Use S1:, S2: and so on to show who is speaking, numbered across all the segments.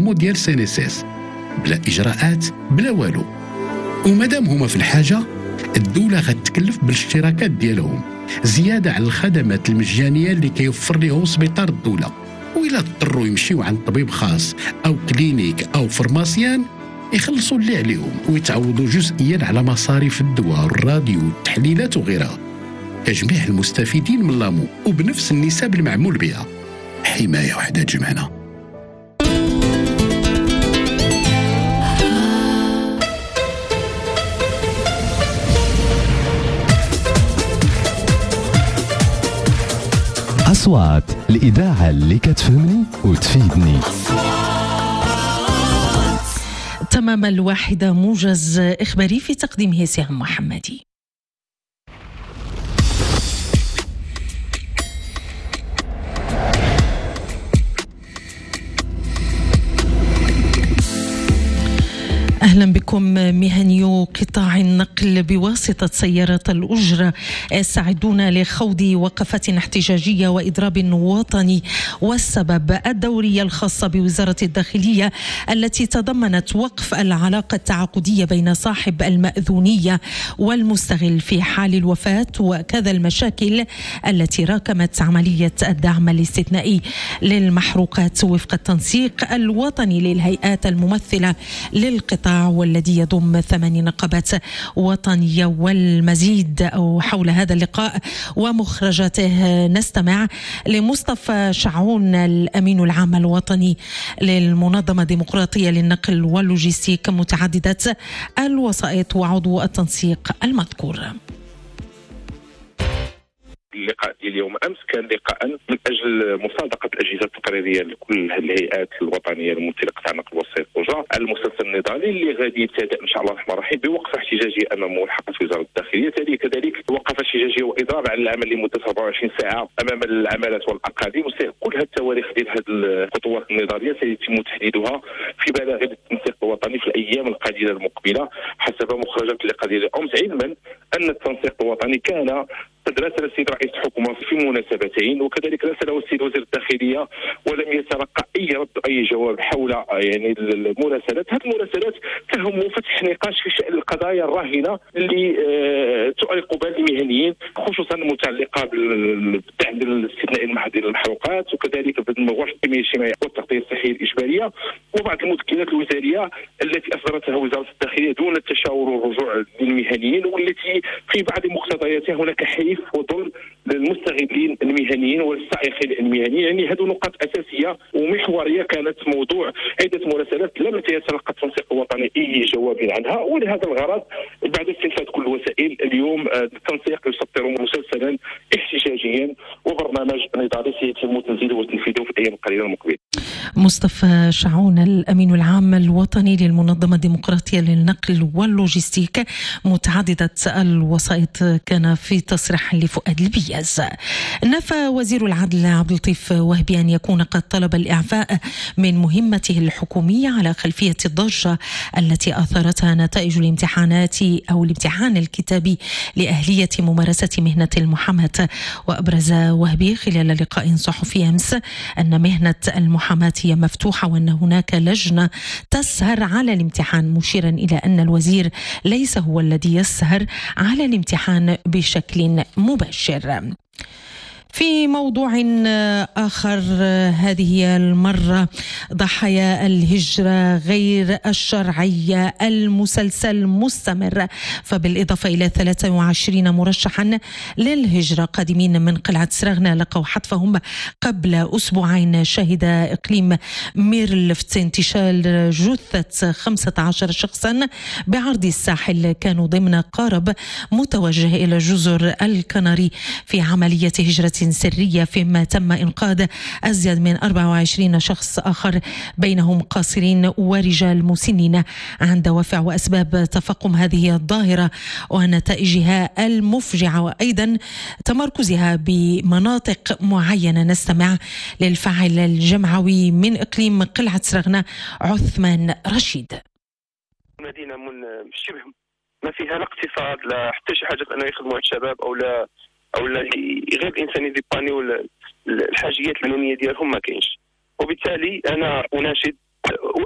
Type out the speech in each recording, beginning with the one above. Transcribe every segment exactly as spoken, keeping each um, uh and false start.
S1: ديبلوماسيون ديال سي ان اس اس بلا اجراءات بلا والو. ومادام هما في الحاجه الدوله غتكلف بالاشتراكات ديالهم زياده على الخدمات المجانيه اللي كيوفر لهم سبيطار الدوله. وإلا اضطروا يمشيو عند طبيب خاص أو كلينيك أو فرماسيان يخلصوا اللي عليهم ويتعوضوا جزئيا على مصاريف الدواء والراديو والتحليلات وغيرها كجميع المستفيدين من لامو وبنفس النسب المعمول بها. حماية وحدة تجمعنا.
S2: أصوات الإذاعة اللي كتفهمني وتفيدني.
S3: تمام الواحدة موجز إخباري في تقديمه سهام محمدي. أهلا بكم. مهنيو قطاع النقل بواسطة سيارات الأجرة يستعدون لخوض وقفات احتجاجية وإضراب وطني، والسبب الدورية الخاصة بوزارة الداخلية التي تضمنت وقف العلاقة التعاقدية بين صاحب المأذونية والمستغل في حال الوفاة، وكذا المشاكل التي راكمت عملية الدعم الاستثنائي للمحروقات وفق التنسيق الوطني للهيئات الممثلة للقطاع والذي يضم ثماني نقابات وطنية. والمزيد أو حول هذا اللقاء ومخرجاته نستمع لمصطفى شعون الأمين العام الوطني للمنظمة الديمقراطية للنقل واللوجستيك متعددة الوسائط وعضو التنسيق المذكور.
S4: اللقاء ديال اليوم امس كان لقاء من اجل مصادقه الاجهزه التقريريه لكل الهيئات الوطنيه الممثله قطاع النقل والصيد والأجرة المسلسل النضالي اللي غادي يبتدأ ان شاء الله الرحمن الرحيم بوقفه احتجاجيه امام ملحقه وزاره الداخليه، تالي كذلك وقفه احتجاجيه واضراب عن العمل لمده أربعة وعشرين ساعه امام العمالات والاقاليم. كل هذه التواريخ ديال هذه الخطوات النضاليه سيتم تحديدها في بلاغ التنسيق الوطني في الايام القليله المقبله حسب مخرجات اللقاء ديال امس، علما ان التنسيق الوطني كان قد راسل السيد رئيس الحكومه في مناسبتين، وكذلك راسله السيد وزير الداخليه ولم يتلقى اي رد اي جواب حول يعني المراسلات. هذه المراسلات تهم فتح نقاش في شان القضايا الراهنه اللي آه تؤرق بال المهنيين، خصوصا المتعلقه بالدعم الاستثنائي للمحروقات وكذلك بالغرف التنميه الاجتماعيه والتغطيه الصحيه الاجباريه وبعض المذكرات الوزاريه التي اصدرتها وزاره الداخليه دون التشاور والرجوع للمهنيين، والتي في بعض مقتضياتها هناك حيف وظلم للمستغلين المهنيين والسائقين المهنيين. يعني هذه نقاط اساسيه ومحوريه كانت موضوع عده مراسلات لم يتلقى التنسيق الوطني اي جواب عنها، ولهذا الغرض بعد استنفاذ كل الوسائل اليوم التنسيق يسطر مسلسلا احتجاجيا وبرنامج نضالي سيتم تنزيله وتنفيذه في الايام القليله المقبله.
S3: مصطفى شعون الأمين العام الوطني للمنظمة الديمقراطية للنقل واللوجستيك متعددة الوسائط كان في تصريح لفؤاد البياز. نفى وزير العدل عبد اللطيف وهبي أن يكون قد طلب الإعفاء من مهمته الحكومية على خلفية الضجة التي أثارتها نتائج الامتحانات أو الامتحان الكتابي لأهلية ممارسة مهنة المحاماة. وأبرز وهبي خلال لقاء صحفي أمس أن مهنة المحاماة هي مفتوحة وأن هناك لجنة تسهر على الامتحان، مشيرا إلى أن الوزير ليس هو الذي يسهر على الامتحان بشكل مباشر. في موضوع آخر، هذه المرة ضحايا الهجرة غير الشرعية المسلسل مستمر، فبالإضافة إلى ثلاثة وعشرين مرشحا للهجرة قادمين من قلعة سراغنا لقوا حتفهم قبل أسبوعين. شهد إقليم ميرلفت انتشال جثة خمسة عشر شخصا بعرض الساحل كانوا ضمن قارب متوجه إلى جزر الكناري في عملية هجرة سرية، فيما تم إنقاذ أزيد من أربعة وعشرين شخص آخر بينهم قاصرين ورجال مسنين عن دوافع وأسباب تفاقم هذه الظاهرة ونتائجها المفجعة وأيضا تمركزها بمناطق معينة. نستمع للفاعل الجمعوي من إقليم قلعة سراغنا عثمان رشيد.
S5: مدينة من شبه ما فيها لا اقتصاد لا حتى شي حاجة أنه يخدموا الشباب أو لا او لا غير الانسان يديباني ولا الحاجيات العموميه ديالهم ما كاينش، وبالتالي انا اناشد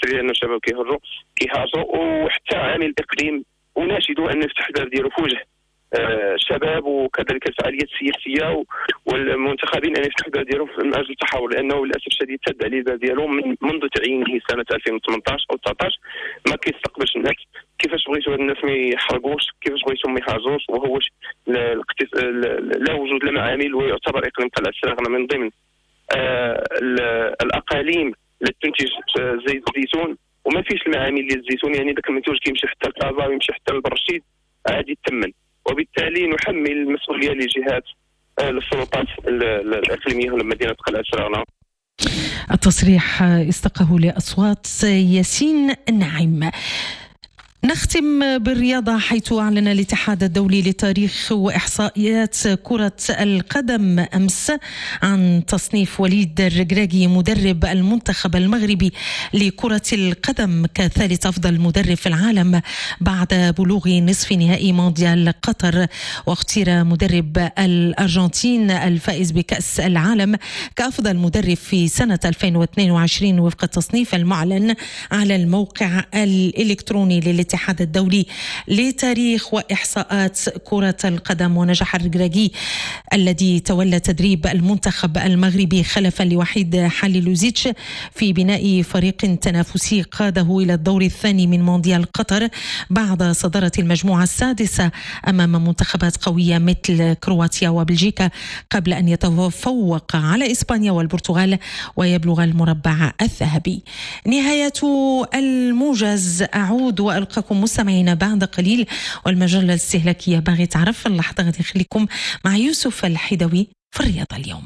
S5: بالتالي لأن الشباب كيهرجوا كيهاجروا، وحتى عامل الإقليم وناشدوا أن يفتح الباب ديالو في وجه الشباب وكذلك الفعاليات السياسيه والمنتخبين ان يفتحوا الباب ديالهم من اجل التحول، لانه للاسف الشديد سد عليه الباب ديالو من منذ تعيينه سنه ألفين وثمانطاش او تسعطاش. ما كيستقبلش الناس. كيفاش بغيتوا هاد الناس ما يحرقوش، كيفاش بغيتوا ما يحاجوش، وهو لا وجود لمعامل، ويعتبر اقليم قلعه السراغنه من ضمن آه الاقاليم اللي تنتج زيت الزيتون، وما فيش المعامل ديال الزيتون، يعني ذاك المنتوج كيمشي حتى لكازا ويمشي حتى لبرشيد عادي يتمن، وبالتالي نحمل المسؤوليه لجهات السلطات الاقليميه لمدينه قلعه السراغنه.
S3: التصريح استقاه لاصوات ياسين نعيم. نختم بالرياضة، حيث أعلن الاتحاد الدولي للتاريخ وإحصائيات كرة القدم أمس عن تصنيف وليد الركراكي مدرب المنتخب المغربي لكرة القدم كثالث أفضل مدرب في العالم بعد بلوغ نصف نهائي مونديال قطر، واختير مدرب الأرجنتين الفائز بكأس العالم كأفضل مدرب في سنة ألفين واثنين وعشرين وفق التصنيف المعلن على الموقع الإلكتروني للاتحاد الاتحاد الدولي لتاريخ وإحصاءات كرة القدم. ونجح الركراكي الذي تولى تدريب المنتخب المغربي خلفا لوحيد حليلوزيتش في بناء فريق تنافسي قاده إلى الدور الثاني من مونديال قطر بعد صدارة المجموعة السادسة أمام منتخبات قوية مثل كرواتيا وبلجيكا، قبل أن يتفوق على إسبانيا والبرتغال ويبلغ المربع الذهبي. نهاية الموجز. أعود وألقاكم مستمعين بعد قليل، والمجلة الاستهلاكية باغي تعرف اللحظة غادي نخليكم مع يوسف الحدوي في الرياضة اليوم.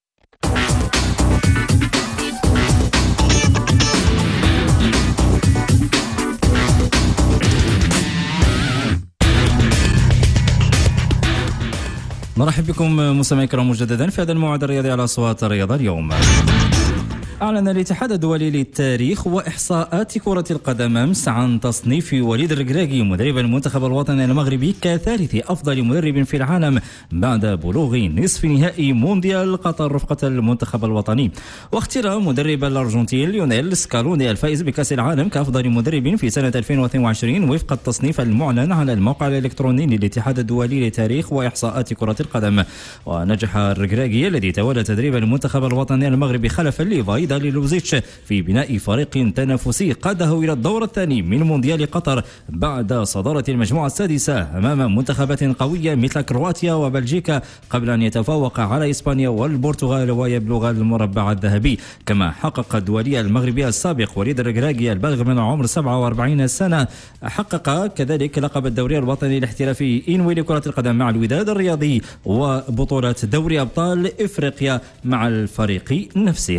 S6: مرحبا بكم مستمعي الكرام مجددا في هذا الموعد الرياضي على أصوات الرياضة اليوم. أعلن الاتحاد الدولي للتاريخ وإحصاءات كرة القدم أمس عن تصنيف وليد الركراكي مدرب المنتخب الوطني المغربي كثالث أفضل مدرب في العالم بعد بلوغ نصف نهائي مونديال قطر رفقة المنتخب الوطني. واختير مدرب الأرجنتين ليونيل سكالوني الفائز بكأس العالم كأفضل مدرب في سنة ألفين واثنين وعشرين وفق التصنيف المعلن على الموقع الإلكتروني للاتحاد الدولي للتاريخ وإحصاءات كرة القدم. ونجح الركراكي الذي تولى تدريب المنتخب الوطني المغربي خلفا لفايدا لوزيتش في بناء فريق تنافسي قاده إلى الدور الثاني من مونديال قطر بعد صدارة المجموعة السادسة أمام منتخبات قوية مثل كرواتيا وبلجيكا، قبل أن يتفوق على إسبانيا والبرتغال ويبلغ المربع الذهبي. كما حقق الدولي المغربي السابق وليد الركراكي البالغ من العمر سبعة وأربعين سنة حقق كذلك لقب الدوري الوطني الاحترافي إنوي لكرة القدم مع الوداد الرياضي وبطولة دوري أبطال إفريقيا مع الفريق نفسه.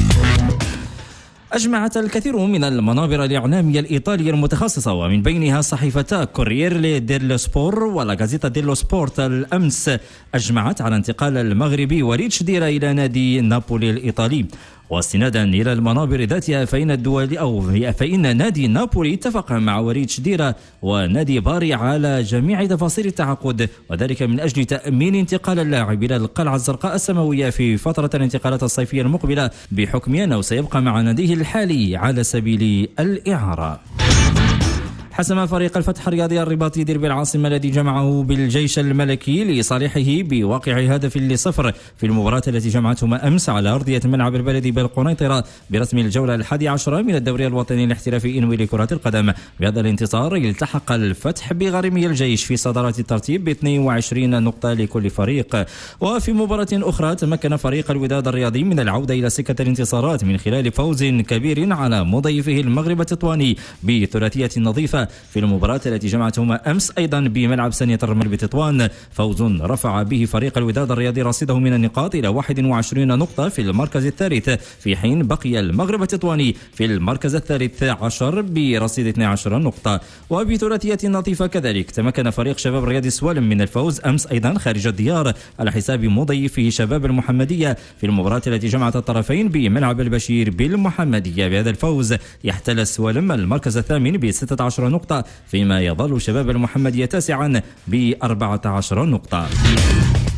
S6: أجمعت الكثير من المنابر الإعلامية الإيطالية المتخصصة ومن بينها صحيفتا كوريير ديلو سبور ولا غازيتا ديلو سبورت الأمس أجمعت على انتقال المغربي وليد شديرة إلى نادي نابولي الإيطالي. واستنادا إلى المنابر ذاتها فإن الدول أو فإن نادي نابولي اتفق مع وليد شديرة ونادي باري على جميع تفاصيل التعاقد، وذلك من أجل تأمين انتقال اللاعب إلى القلعة الزرقاء السماوية في فترة الانتقالات الصيفية المقبلة، بحكم أنه سيبقى مع ناديه الحالي على سبيل الإعارة. حسم فريق الفتح الرياضي الرباطي ديربي العاصمة الذي جمعه بالجيش الملكي لصالحه بواقع هدف لصفر في المباراة التي جمعتهما أمس على أرضية ملعب البلدي بالقنيطرة برسم الجولة الحادية عشرة من الدوري الوطني الاحترافي إنوي لكرة القدم. بهذا الانتصار التحق الفتح بغريمي الجيش في صدارة الترتيب ب اثنين وعشرين نقطة لكل فريق. وفي مباراة أخرى تمكن فريق الوداد الرياضي من العودة إلى سكة الانتصارات من خلال فوز كبير على مضيفه المغرب التطواني بثلاثية نظيفة في المباراة التي جمعتهما أمس أيضا بملعب سنية الرمل بتطوان، فوز رفع به فريق الوداد الرياضي رصيده من النقاط إلى واحد وعشرين نقطة في المركز الثالث، في حين بقي المغرب التطواني في المركز الثالث عشر برصيد اثنتي عشرة نقطة. وبثلاثية لطيفة كذلك تمكن فريق شباب رياضي سوالم من الفوز أمس أيضا خارج الديار على حساب مضيفه شباب المحمدية في المباراة التي جمعت الطرفين بملعب البشير بالمحمدية. بهذا الفوز يحتل سوالم المركز الثامن بستة عشر نقطة، فيما يظل شباب المحمدية تاسعا بأربعة عشر نقطة.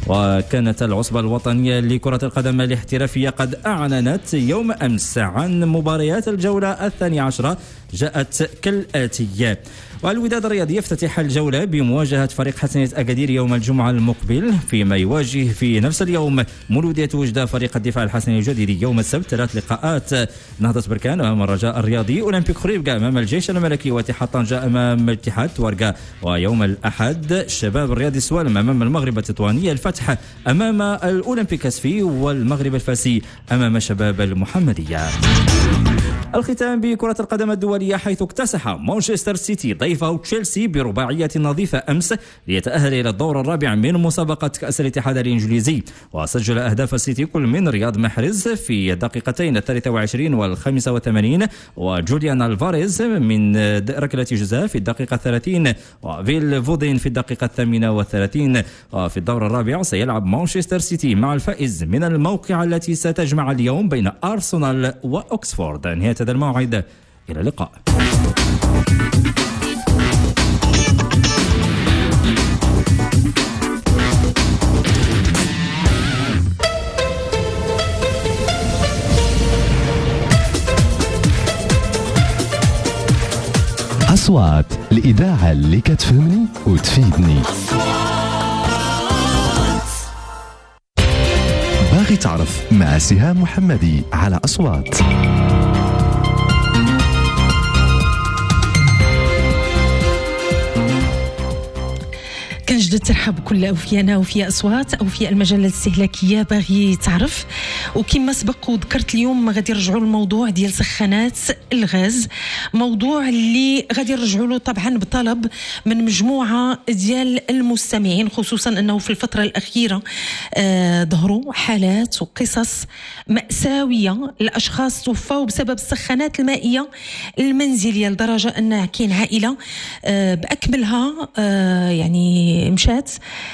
S6: وكانت العصبة الوطنية لكرة القدم الاحترافية قد أعلنت يوم أمس عن مباريات الجولة الثانية عشرة، جاءت كالآتي: والوداد الرياضي يفتتح الجولة بمواجهة فريق حسنية أكادير يوم الجمعة المقبل، فيما يواجه في نفس اليوم مولودية وجدة فريق الدفاع الحسني الجديدي. يوم السبت ثلاث لقاءات: نهضة بركان أمام الرجاء الرياضي، أولمبيك خريبكا أمام الجيش الملكي، واتحاد طنجة أمام اتحاد تورقة. ويوم الأحد الشباب الرياضي سوالم أمام المغرب التطوانية، الفتح أمام الأولمبيك كسفي، والمغرب الفاسي أمام شباب المحمدية. الختام بكرة القدم الدولية، حيث اكتسح مانشستر سيتي ضيفه تشيلسي برباعية نظيفة أمس ليتأهل إلى الدور الرابع من مسابقة كأس الاتحاد الإنجليزي. وسجل أهداف السيتي كل من رياض محرز في الدقيقتين الثالثة والعشرين والخامسة وثمانين، وجوليان ألفاريز من ركلة جزاء في الدقيقة الثلاثين، وفيل فودين في الدقيقة الثامنة والثلاثين. وفي الدور الرابع سيلعب مانشستر سيتي مع الفائز من الموقعة التي ستجمع اليوم بين أرسنال وأكسفورد. نهاية هذا الموعد، إلى اللقاء.
S2: أصوات الإذاعة اللي كتفهمني وتفيدني. باغي تعرف مع سهام محمدي على أصوات.
S3: كنجد الترحاب بكل أوفيانا وفي أصوات أو في المجلة الاستهلاكية. باغي تعرف، وكما سبق وذكرت اليوم غادي نرجعوا للموضوع ديال سخانات الغاز، موضوع اللي غادي نرجعوا له طبعا بطلب من مجموعة ديال المستمعين، خصوصا أنه في الفترة الأخيرة آه ظهروا حالات وقصص مأساوية لأشخاص توفوا بسبب السخانات المائية المنزلية، لدرجة أن كاين عائلة آه بأكملها آه يعني مشات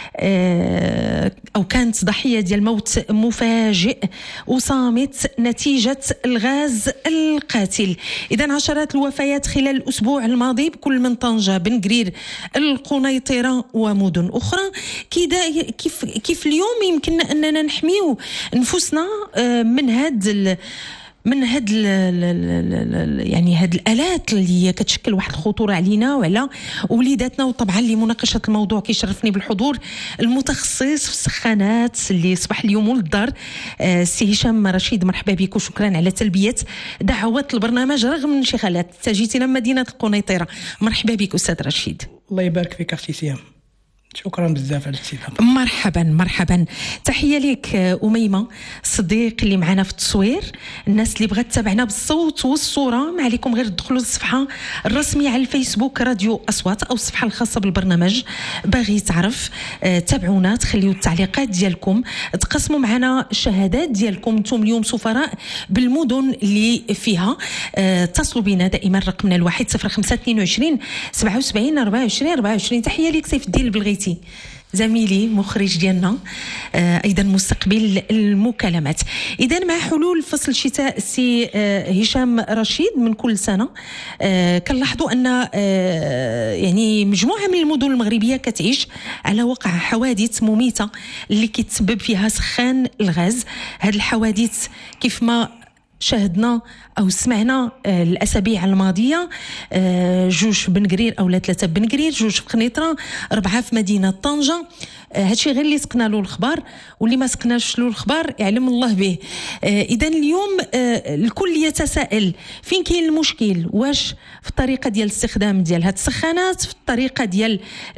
S3: أو كانت ضحية ديال موت مفاجئ وصامت نتيجة الغاز القاتل. إذن عشرات الوفيات خلال الأسبوع الماضي بكل من طنجة، بن قرير، القنيطرة ومدن أخرى. كده كيف كيف اليوم يمكننا أننا نحميو نفوسنا من هاد من هاد ال ال يعني هاد الآلات اللي كتشكل واحد الخطورة علينا وعلى وليداتنا. وطبعا لمناقشة الموضوع كيشرفني بالحضور المتخصص في السخانات اللي صباح اليوم وللدار السي هشام رشيد. مرحبا بك وشكرا على تلبية دعوة البرنامج رغم الانشغالات. تجيتنا من مدينة القنيطرة. مرحبا بك أستاذ رشيد.
S7: الله يبارك فيك أختي سيام، شكرا بزاف على الاستضافه.
S3: مرحبا مرحبا. تحيه لك أميمة صديق اللي معنا في التصوير. الناس اللي بغات تتابعنا بالصوت والصوره، ما عليكم غير تدخلوا للصفحه الرسميه على الفيسبوك راديو أصوات او الصفحه الخاصه بالبرنامج. باغي تعرف آه، تابعونا، تخليوا التعليقات ديالكم، تقسموا معنا الشهادات ديالكم. انتم اليوم سفراء بالمدن اللي فيها. آه، اتصلوا بنا دائما، رقمنا الواحد صفر خمسة اثنين وعشرين سبعة وسبعين أربعة وعشرين أربعة وعشرين. تحيه لك سيف الدين البلغيتي زميلي مخرج ديالنا، آه ايضا مستقبل المكالمات. اذا مع حلول فصل الشتاء سي آه هشام رشيد من كل سنه آه كنلاحظوا ان آه يعني مجموعه من المدن المغربيه كتعيش على وقع حوادث مميته اللي كيتسبب فيها سخان الغاز. هذه الحوادث كيف ما شاهدنا أو سمعنا آه الأسابيع الماضية، آه جوج في بن قرير أو ثلاثة بن قرير، جوج في قنيطرة، أربعة في مدينة طنجة. آه هادشي غير اللي سقنا له الخبار، واللي ما سقناش له الخبار يعلم الله به. آه إذن اليوم آه الكل يتساءل فين كاين المشكل، واش في الطريقة ديال الاستخدام ديال هاد السخانات، في الطريقة ديال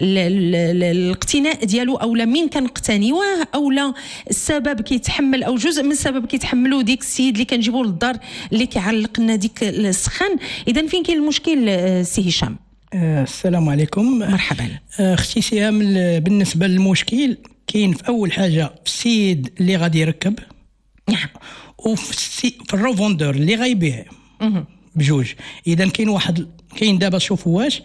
S3: الاقتناء ديالو، أو لا مين كنقتنيوه، أو لا السبب كيتحمل أو جزء من السبب كيتحملوا ديك السيد اللي كنجيبوه للدار اللي كيعلق لنا ديك السخان. إذن فين كاين المشكل سي هشام؟
S7: السلام عليكم.
S3: مرحبا.
S7: اختي سهام، بالنسبه للمشكل كاين في اول حاجه في السيد اللي غادي يركب،
S3: نعم،
S7: وفي السي... في الروفوندور اللي غايبيع بجوج. اذا كاين واحد كاين دابا شوفوا واش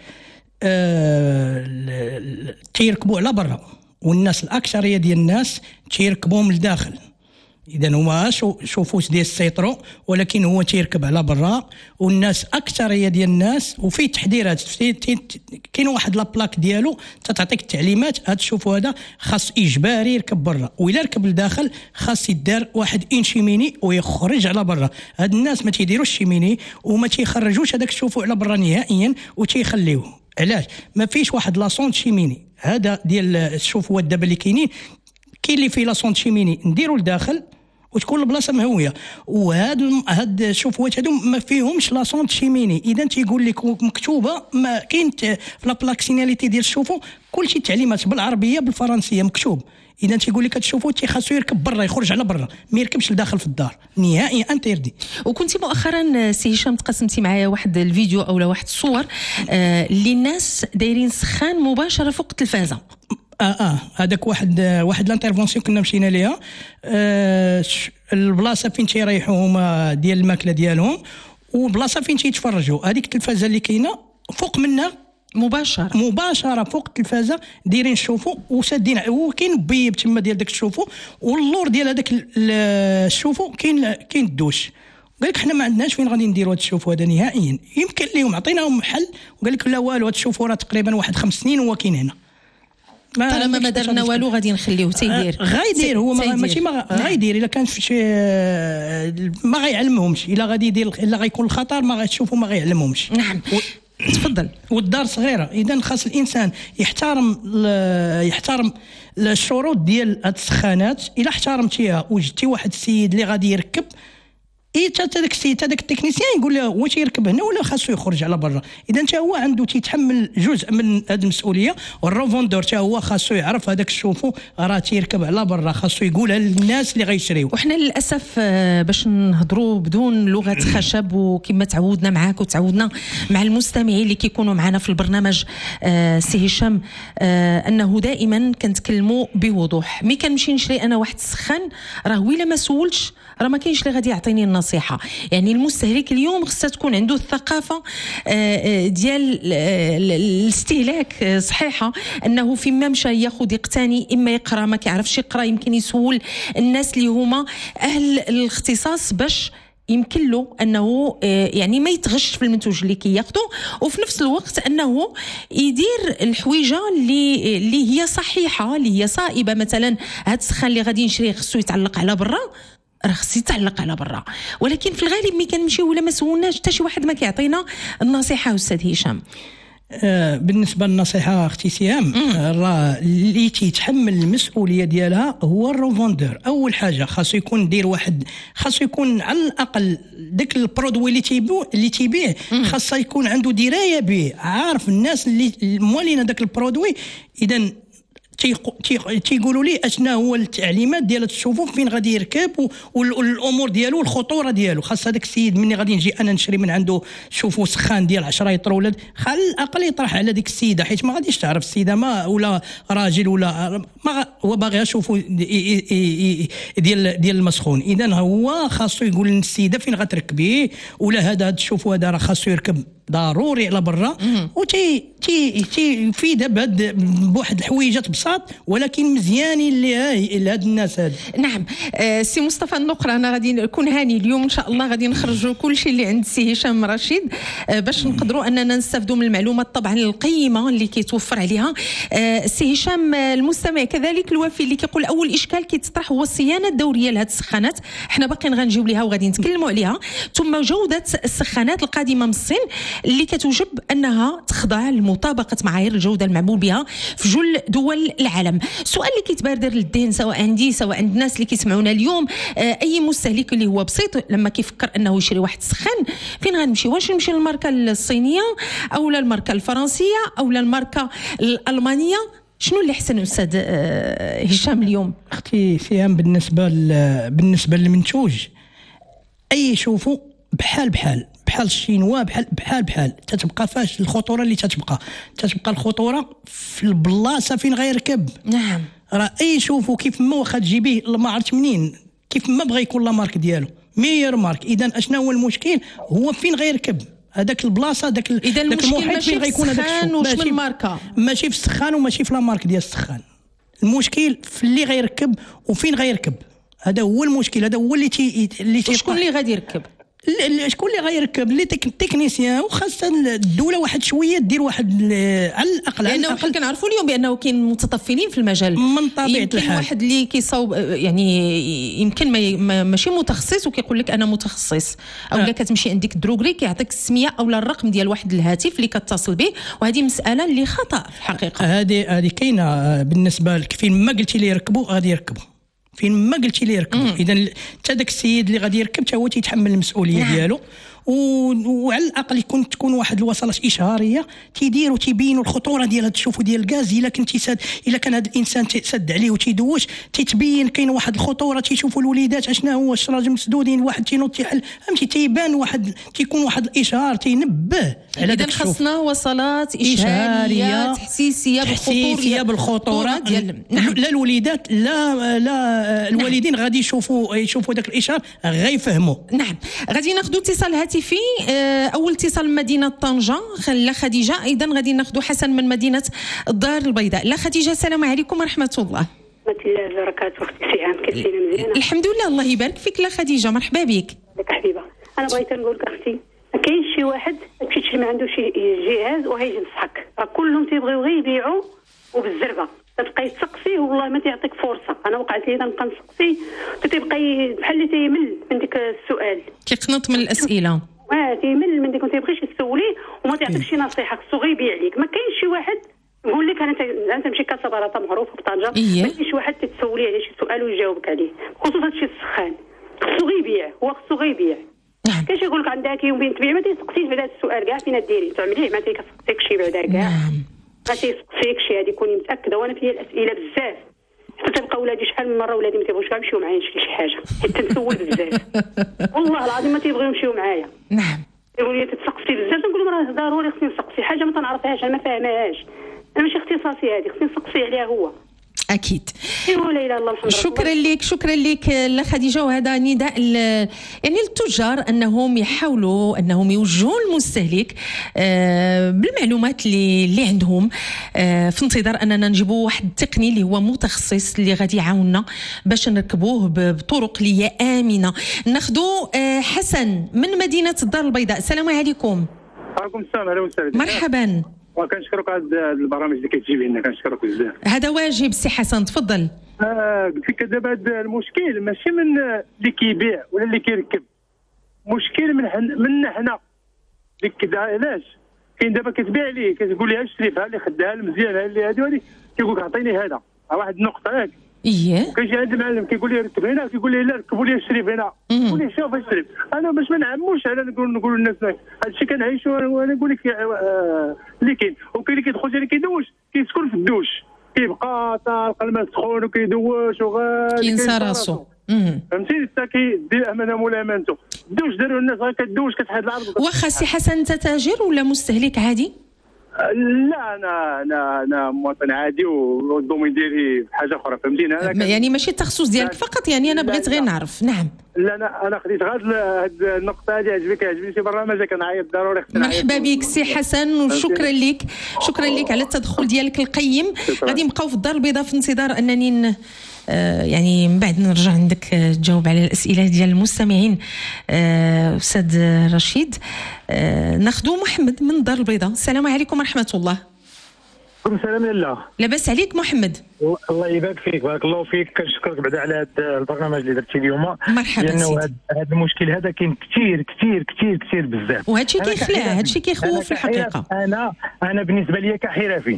S7: آه... تيركبوا على برا، والناس الاكثريه ديال الناس تيركبوهم لداخل. اذا هما شوفوا ديال السيطرو، ولكن هو تيركب على برا، والناس اكثريه ديال الناس وفي تحذيرات. كاين واحد لابلاك ديالو تعطيك التعليمات، هاد تشوفوا هذا خاص اجباري يركب برا، وإلا ركب لداخل خاص يدار واحد ان شيميني ويخرج على برا. هاد الناس ما تيديروش شيميني وما تيخرجوش هذاك تشوفوا على برا نهائيا وتيخليوه. علاش؟ ما فيش واحد لاصون شيميني هذا ديال شوفوا دابا اللي كاينين، كاين اللي فيه لاصون شيميني نديروا لداخل وتكون البلاصه مهويه، وهاد هاد شوفوات هادو ما فيهمش لاصون شيميني. اذا تيقول لك مكتوبه، ما كاين في لابلاكسيناليتي ديال الشوفو كلشي تعليمات بالعربيه بالفرنسيه مكتوب. اذا تيقول لك هادشوفو تيخاصو يركب برا، يخرج على برا، ما يركبش لداخل في الدار نهائيا، انتردي.
S3: وكنتي مؤخرا سي هشام تقسمتي معايا واحد الفيديو او واحد الصور آه اللي الناس دايرين سخان مباشره فوق التلفازه.
S7: اه اه هذاك واحد واحد لانترفونسيون كنا مشينا ليها، آه البلاصه فين تيريحوا هما ديال الماكله ديالهم، وبلاصه فين تيتفرجوا. هذيك التلفازه اللي كاينه فوق منها
S3: مباشره
S7: مباشره فوق التلفازه دايرين الشوفو وسادين، وكاين بيب تما ديال داك الشوفو، واللور ديال هذاك الشوفو كاين كاين الدوش. قال لك حنا ما عندناش فين غادي نديروا هذا الشوفو هذا نهائيا. يمكن لهم عطيناهم محل وقال لك لا والو، هذا الشوفو راه تقريبا واحد خمس سنين هو كاين هنا،
S3: طالما ما درنا والو غادي نخليوه تيدير.
S7: آه غايدير هو ماشي ما غايدير الا كان في شي ما غيعلمهمش، الا غادي يدير الا غيكون الخطر ما غتشوفوا ما غيعلمهمش.
S3: نعم و... تفضل.
S7: والدار صغيره، اذا خاص الانسان يحترم يحترم الشروط ديال هاد السخانات. الا احترمتيها وجدتي واحد السيد اللي غادي يركب، اي حتى داك السيد هذاك التكنيسيان يقول له واش يركب هنا ولا خاصو يخرج على برا. اذا حتى هو عنده تيتحمل جزء من هذه المسؤوليه، والروفوندور حتى هو خاصو يعرف هذاك الشوفو راه تيركب على برا، خاصو يقولها للناس اللي غيشريو.
S3: وحنا للاسف باش نهضروا بدون لغه خشب، وكما تعودنا معاك وتعودنا مع المستمعين اللي كيكونوا معنا في البرنامج آه سي هشام، آه انه دائما كنتكلموا بوضوح. ملي كنمشي نشري انا واحد السخان راه ويلا ما سولتش راه ما كاينش اللي غادي يعطيني النصيحه. يعني المستهلك اليوم خصها تكون عنده الثقافه ديال الاستهلاك صحيحه، انه فيما مشى ياخذ يقتني، اما يقرا ما كيعرفش يقرا يمكن يسول الناس اللي هما اهل الاختصاص باش يمكن له انه يعني ما يتغش في المنتوج اللي كياخذه، وفي نفس الوقت انه يدير الحويجه اللي اللي هي صحيحه اللي هي صائبه. مثلا هذا السخان اللي غادي نشريه خصو يتعلق على برا، راه خص يتعلق على برا، ولكن في الغالب ملي كنمشيو ولا ما سولناش حتى شي واحد ما كيعطينا النصيحه. استاذ هشام
S7: آه بالنسبه للنصيحه اختي سهام، راه اللي تيتحمل المسؤوليه ديالها هو الروفوندور. اول حاجه خاصو يكون دير واحد، خاصو يكون على الاقل داك البرودوي اللي تيبيع اللي تيبيع خاصه يكون عنده درايه به، عارف الناس اللي موالين هذاك البرودوي. اذا تيقولوا لي اشنا هو التعليمات ديال الشوفو فين غادي يركب والامور ديالو والخطوره ديالو. خاص هذاك السيد مني غادي نجي انا نشري من عنده شوفو سخان ديال عشرة يطر ولاد، خل الاقل يطرح على ديك السيده، حيت ما غاديش تعرف السيده ما ولا راجل ولا ما هو باغي يشوفو ديال ديال المسخون. اذا هو خاصو يقول للسيده فين غتركبيه، ولا هذا هذا الشوفو هذا راه خاصو يركب ضروري على برا، وتي تي تي في دابا بواحد الحويجات بساط ولكن مزيانين اللي هاي لهاد الناس هاد.
S3: نعم آه سي مصطفى النقره، انا غادي نكون هاني اليوم ان شاء الله، غادي نخرجوا كل شيء اللي عند سي هشام رشيد آه باش نقدروا اننا نستافدوا من المعلومات طبعا القيمه اللي كيتوفر عليها آه سي هشام. المستمع كذلك الوفي اللي كيقول اول اشكال كيتطرح هو الصيانه الدوريه لهاد السخانات، حنا باقيين غنجيو ليها وغادي نتكلموا عليها، ثم جوده السخانات القادمه من الصين اللي كتوجب انها تخضع لمطابقه معايير الجوده المعمول بها في جل دول العالم. السؤال اللي كيتبادر للذهن سواء عندي سواء عند الناس اللي كيسمعونا اليوم، اي مستهلك اللي هو بسيط لما كيفكر انه يشري واحد السخان فين غنمشي؟ واش نمشي للماركه الصينيه او الماركه الفرنسيه او الماركه الالمانيه؟ شنو اللي احسن استاذ هشام اليوم؟
S7: اختي سهام بالنسبه بالنسبه للمنتوج اي شوفوا بحال بحال بحال الشينوا بحال بحال بحال تتبقى فاش الخطوره اللي تتبقى تتبقى الخطوره في البلاصه فين غيركب.
S3: نعم
S7: راه اي شوفوا كيف ما واخا تجيبيه ما عرفت منين كيف ما بغى يكون لا مارك ديالو مير مارك. اذا اشنا هو المشكل؟ هو فين غيركب هذاك البلاصه داك
S3: داك المحيط فين غيكون هذاك السخان وش من الماركه،
S7: ماشي في السخان وماشي في لا مارك ديال السخان. المشكل في اللي غيركب وفين غيركب. هذا هو المشكل، هذا هو اللي تي اللي تي
S3: شكون اللي غادي يركب؟
S7: شكون اللي غيركب؟ لي تكنيسيان، وخاصه الدوله واحد شويه دير واحد على الاقل،
S3: لانه حنا كنعرفوا اليوم بانه كاين متطفلين في المجال
S7: من طبيعه الحال.
S3: واحد اللي كيصاوب يعني يمكن ما ماشي متخصص وكيقول لك انا متخصص، او لا كتمشي عندك دروغري كيعطيك السميه او الرقم ديال واحد الهاتف اللي كتصل به، وهذه مساله اللي خطا في الحقيقه.
S7: هذه هذه كاينه بالنسبه لك، فين ما قلتي لي يركبوا غادي يركبوا، فين ما قلتي لي يركب. اذا حتى داك السيد اللي غادي يركب حتى هو تيتحمل المسؤوليه نعم. ديالو، وعلى الاقل يكون تكون واحد الوصلات اشهاريه تيديروا تيبينوا الخطوره ديال هذا الشوفوا ديال الغاز. الا كنتي ساد، الا كان هذا الانسان سد عليه وتيدوش تيتبين كاين واحد الخطوره، تيشوفوا الوليدات اشنا هو الشراج مسدودين، واحد تينوض تيحل، فهمتي، تيبان واحد، تيكون واحد الاشهار تينبه على داك الشوف.
S3: اذا خصنا وصلات اشهاريه تحسيسيه بالخطوره
S7: بالخطوره ديال نعم. لا الوليدات لا لا الوالدين نعم. غادي يشوفوا يشوفوا داك الاشهار غيفهموا.
S3: نعم. غادي ناخذ اتصال هاتفي. اول اتصال من مدينه طنجه لا خديجه، ايضا غادي ناخذ حسن من مدينه الدار البيضاء. لا خديجه السلام عليكم ورحمه الله.
S8: ورحمه الله وبركاته. اختي سهام كيفاش مزيانه؟
S3: الحمد لله الله يبارك فيك. لا خديجه مرحبا بك.
S8: لك حبيبه، انا بغيت نقول لك اختي ما كاينش شي واحد تمشي تشري ما عنده شي جهاز وهيجي ينصحك، راه كلهم تيبغيو غير يبيعوا وبالزربه، تبقى تسقسي والله ما تعطيك فرصه. انا وقعت لي نبقى نسقسي تيبقى بحال اللي تيمل من ديك السؤال،
S3: تيقنط من الاسئله،
S8: اه تيمل من ديك، ما تيبغيش تسوليه وما تعطيكش شي نصيحه، خصو غير يبيع عليك. ما كاينش شي واحد نقول لك انا انت تمشي كاسبراطه معروفه بطنجه
S3: إيه؟
S8: ما كاينش شي واحد تتسوليه على شي سؤال ويجاوبك عليه، خصوصا هادشي السخان، خصو غير يبيع، هو خصو غير يبيع.
S3: نعم.
S8: كاش يقول لك عندك يوم بين تبيع ما تيسقسيش بعد هذا السؤال كاع فين ديري تعمليه، ما تيسقسيكش شي بعدا كاع.
S3: نعم.
S8: ما تيسقسيكش هذه كوني متاكده. وانا فيا الاسئله بزاف، حتى تلقى ولادي شحال من مره ولادي ما تيبغوش كاع يمشيو معايا نشري شي حاجه، حتى نسول بزاف والله العظيم ما تيبغيو يمشيو معايا.
S3: نعم.
S8: يقول لي تتسقسي بزاف، نقول لهم راه ضروري خصني نسقسي حاجه ما تنعرفهاش انا ما فاهمهاش، انا ماشي اختصاصي هذه، خصني نسقسي عليها هو.
S3: اكيد.
S8: ايوا لا اله الا الله محمد رسول الله.
S3: شكرا لك شكرا لك لا خديجه. وهذا نداء يعني للتجار انهم يحاولوا انهم يوجهوا المستهلك بالمعلومات اللي اللي عندهم، في انتظار اننا نجيبوا واحد التقني اللي هو متخصص اللي غادي يعاوننا باش نركبوه بطرق اللي هي امنه. ناخذوا حسن من مدينه الدار البيضاء. السلام عليكم.
S9: وعليكم السلام. اهلا وسهلا.
S3: مرحبا.
S9: وكنشكرك على هذه البرامج اللي كتجيب لنا، كنشكرك بزاف.
S3: هذا واجب سي حسن، تفضل.
S9: اه قلت لك دابا هذا المشكل ماشي من اللي كيبيع ولا اللي كيركب، مشكل من حن منا حنا اللي كدا. علاش كاين دابا كتبيع ليه كتقول لها اشري فيها اللي خدها مزيان اللي هذه هذه، كيقول لك عطيني هذا واحد النقطه ياك.
S3: اييه.
S9: كيجي عند المعلم كيقول لي ركب هنا، كيقول لي لا ركبوا لي اشري هنا، كيقول لي شوف اشري. انا باش ما نعموش على نقول نقول للناس هذا الشيء كنعيشوا، وانا نقول لك اللي كاين. وكاين اللي كيدخل اللي كيدوش كيسكن في الدوش، كيبقى طالق الماء سخون وكيدوش وغير
S3: كينسى راسو.
S9: فهمتي، حتى كيدير امانه مولا امانته. الدوش داروا الناس غير كدوش كتحيد العرض.
S3: واخا سي حسن انت تاجر ولا مستهلك عادي؟
S9: لا انا انا انا مواطن عادي والدومين ديالي حاجه اخرى، فهمتيني. انا
S3: يعني ماشي التخصص ديالك فقط، يعني انا بغيت غير نعرف. نعم.
S9: لا انا انا خديت غير هذه النقطه هذه، عجبك عجبني شي برنامج كنعيط ضروري خصنا.
S3: مرحبا بك سي حسن وشكرا لك، شكرا لك على التدخل ديالك القيم. غادي نبقاو في الدار البيضاء في انتظار انني ن... آه يعني من بعد نرجع عندك تجاوب على الاسئله ديال المستمعين. آه استاذ رشيد. آه ناخذ محمد من الدار البيضاء. السلام عليكم ورحمه الله.
S9: وعليكم السلام لله.
S3: لاباس عليك محمد؟
S9: الله يبارك فيك، بارك الله فيك. كنشكرك بعدا على هذا البرنامج اللي درتي اليوم،
S3: مرحبا
S9: لانه هذا المشكل هذا كاين كثير كثير كثير كثير بزاف،
S3: وهذا الشيء كيخلع، هذا الشيء كيخوف في الحقيقه.
S9: انا انا بالنسبه لي كحرفي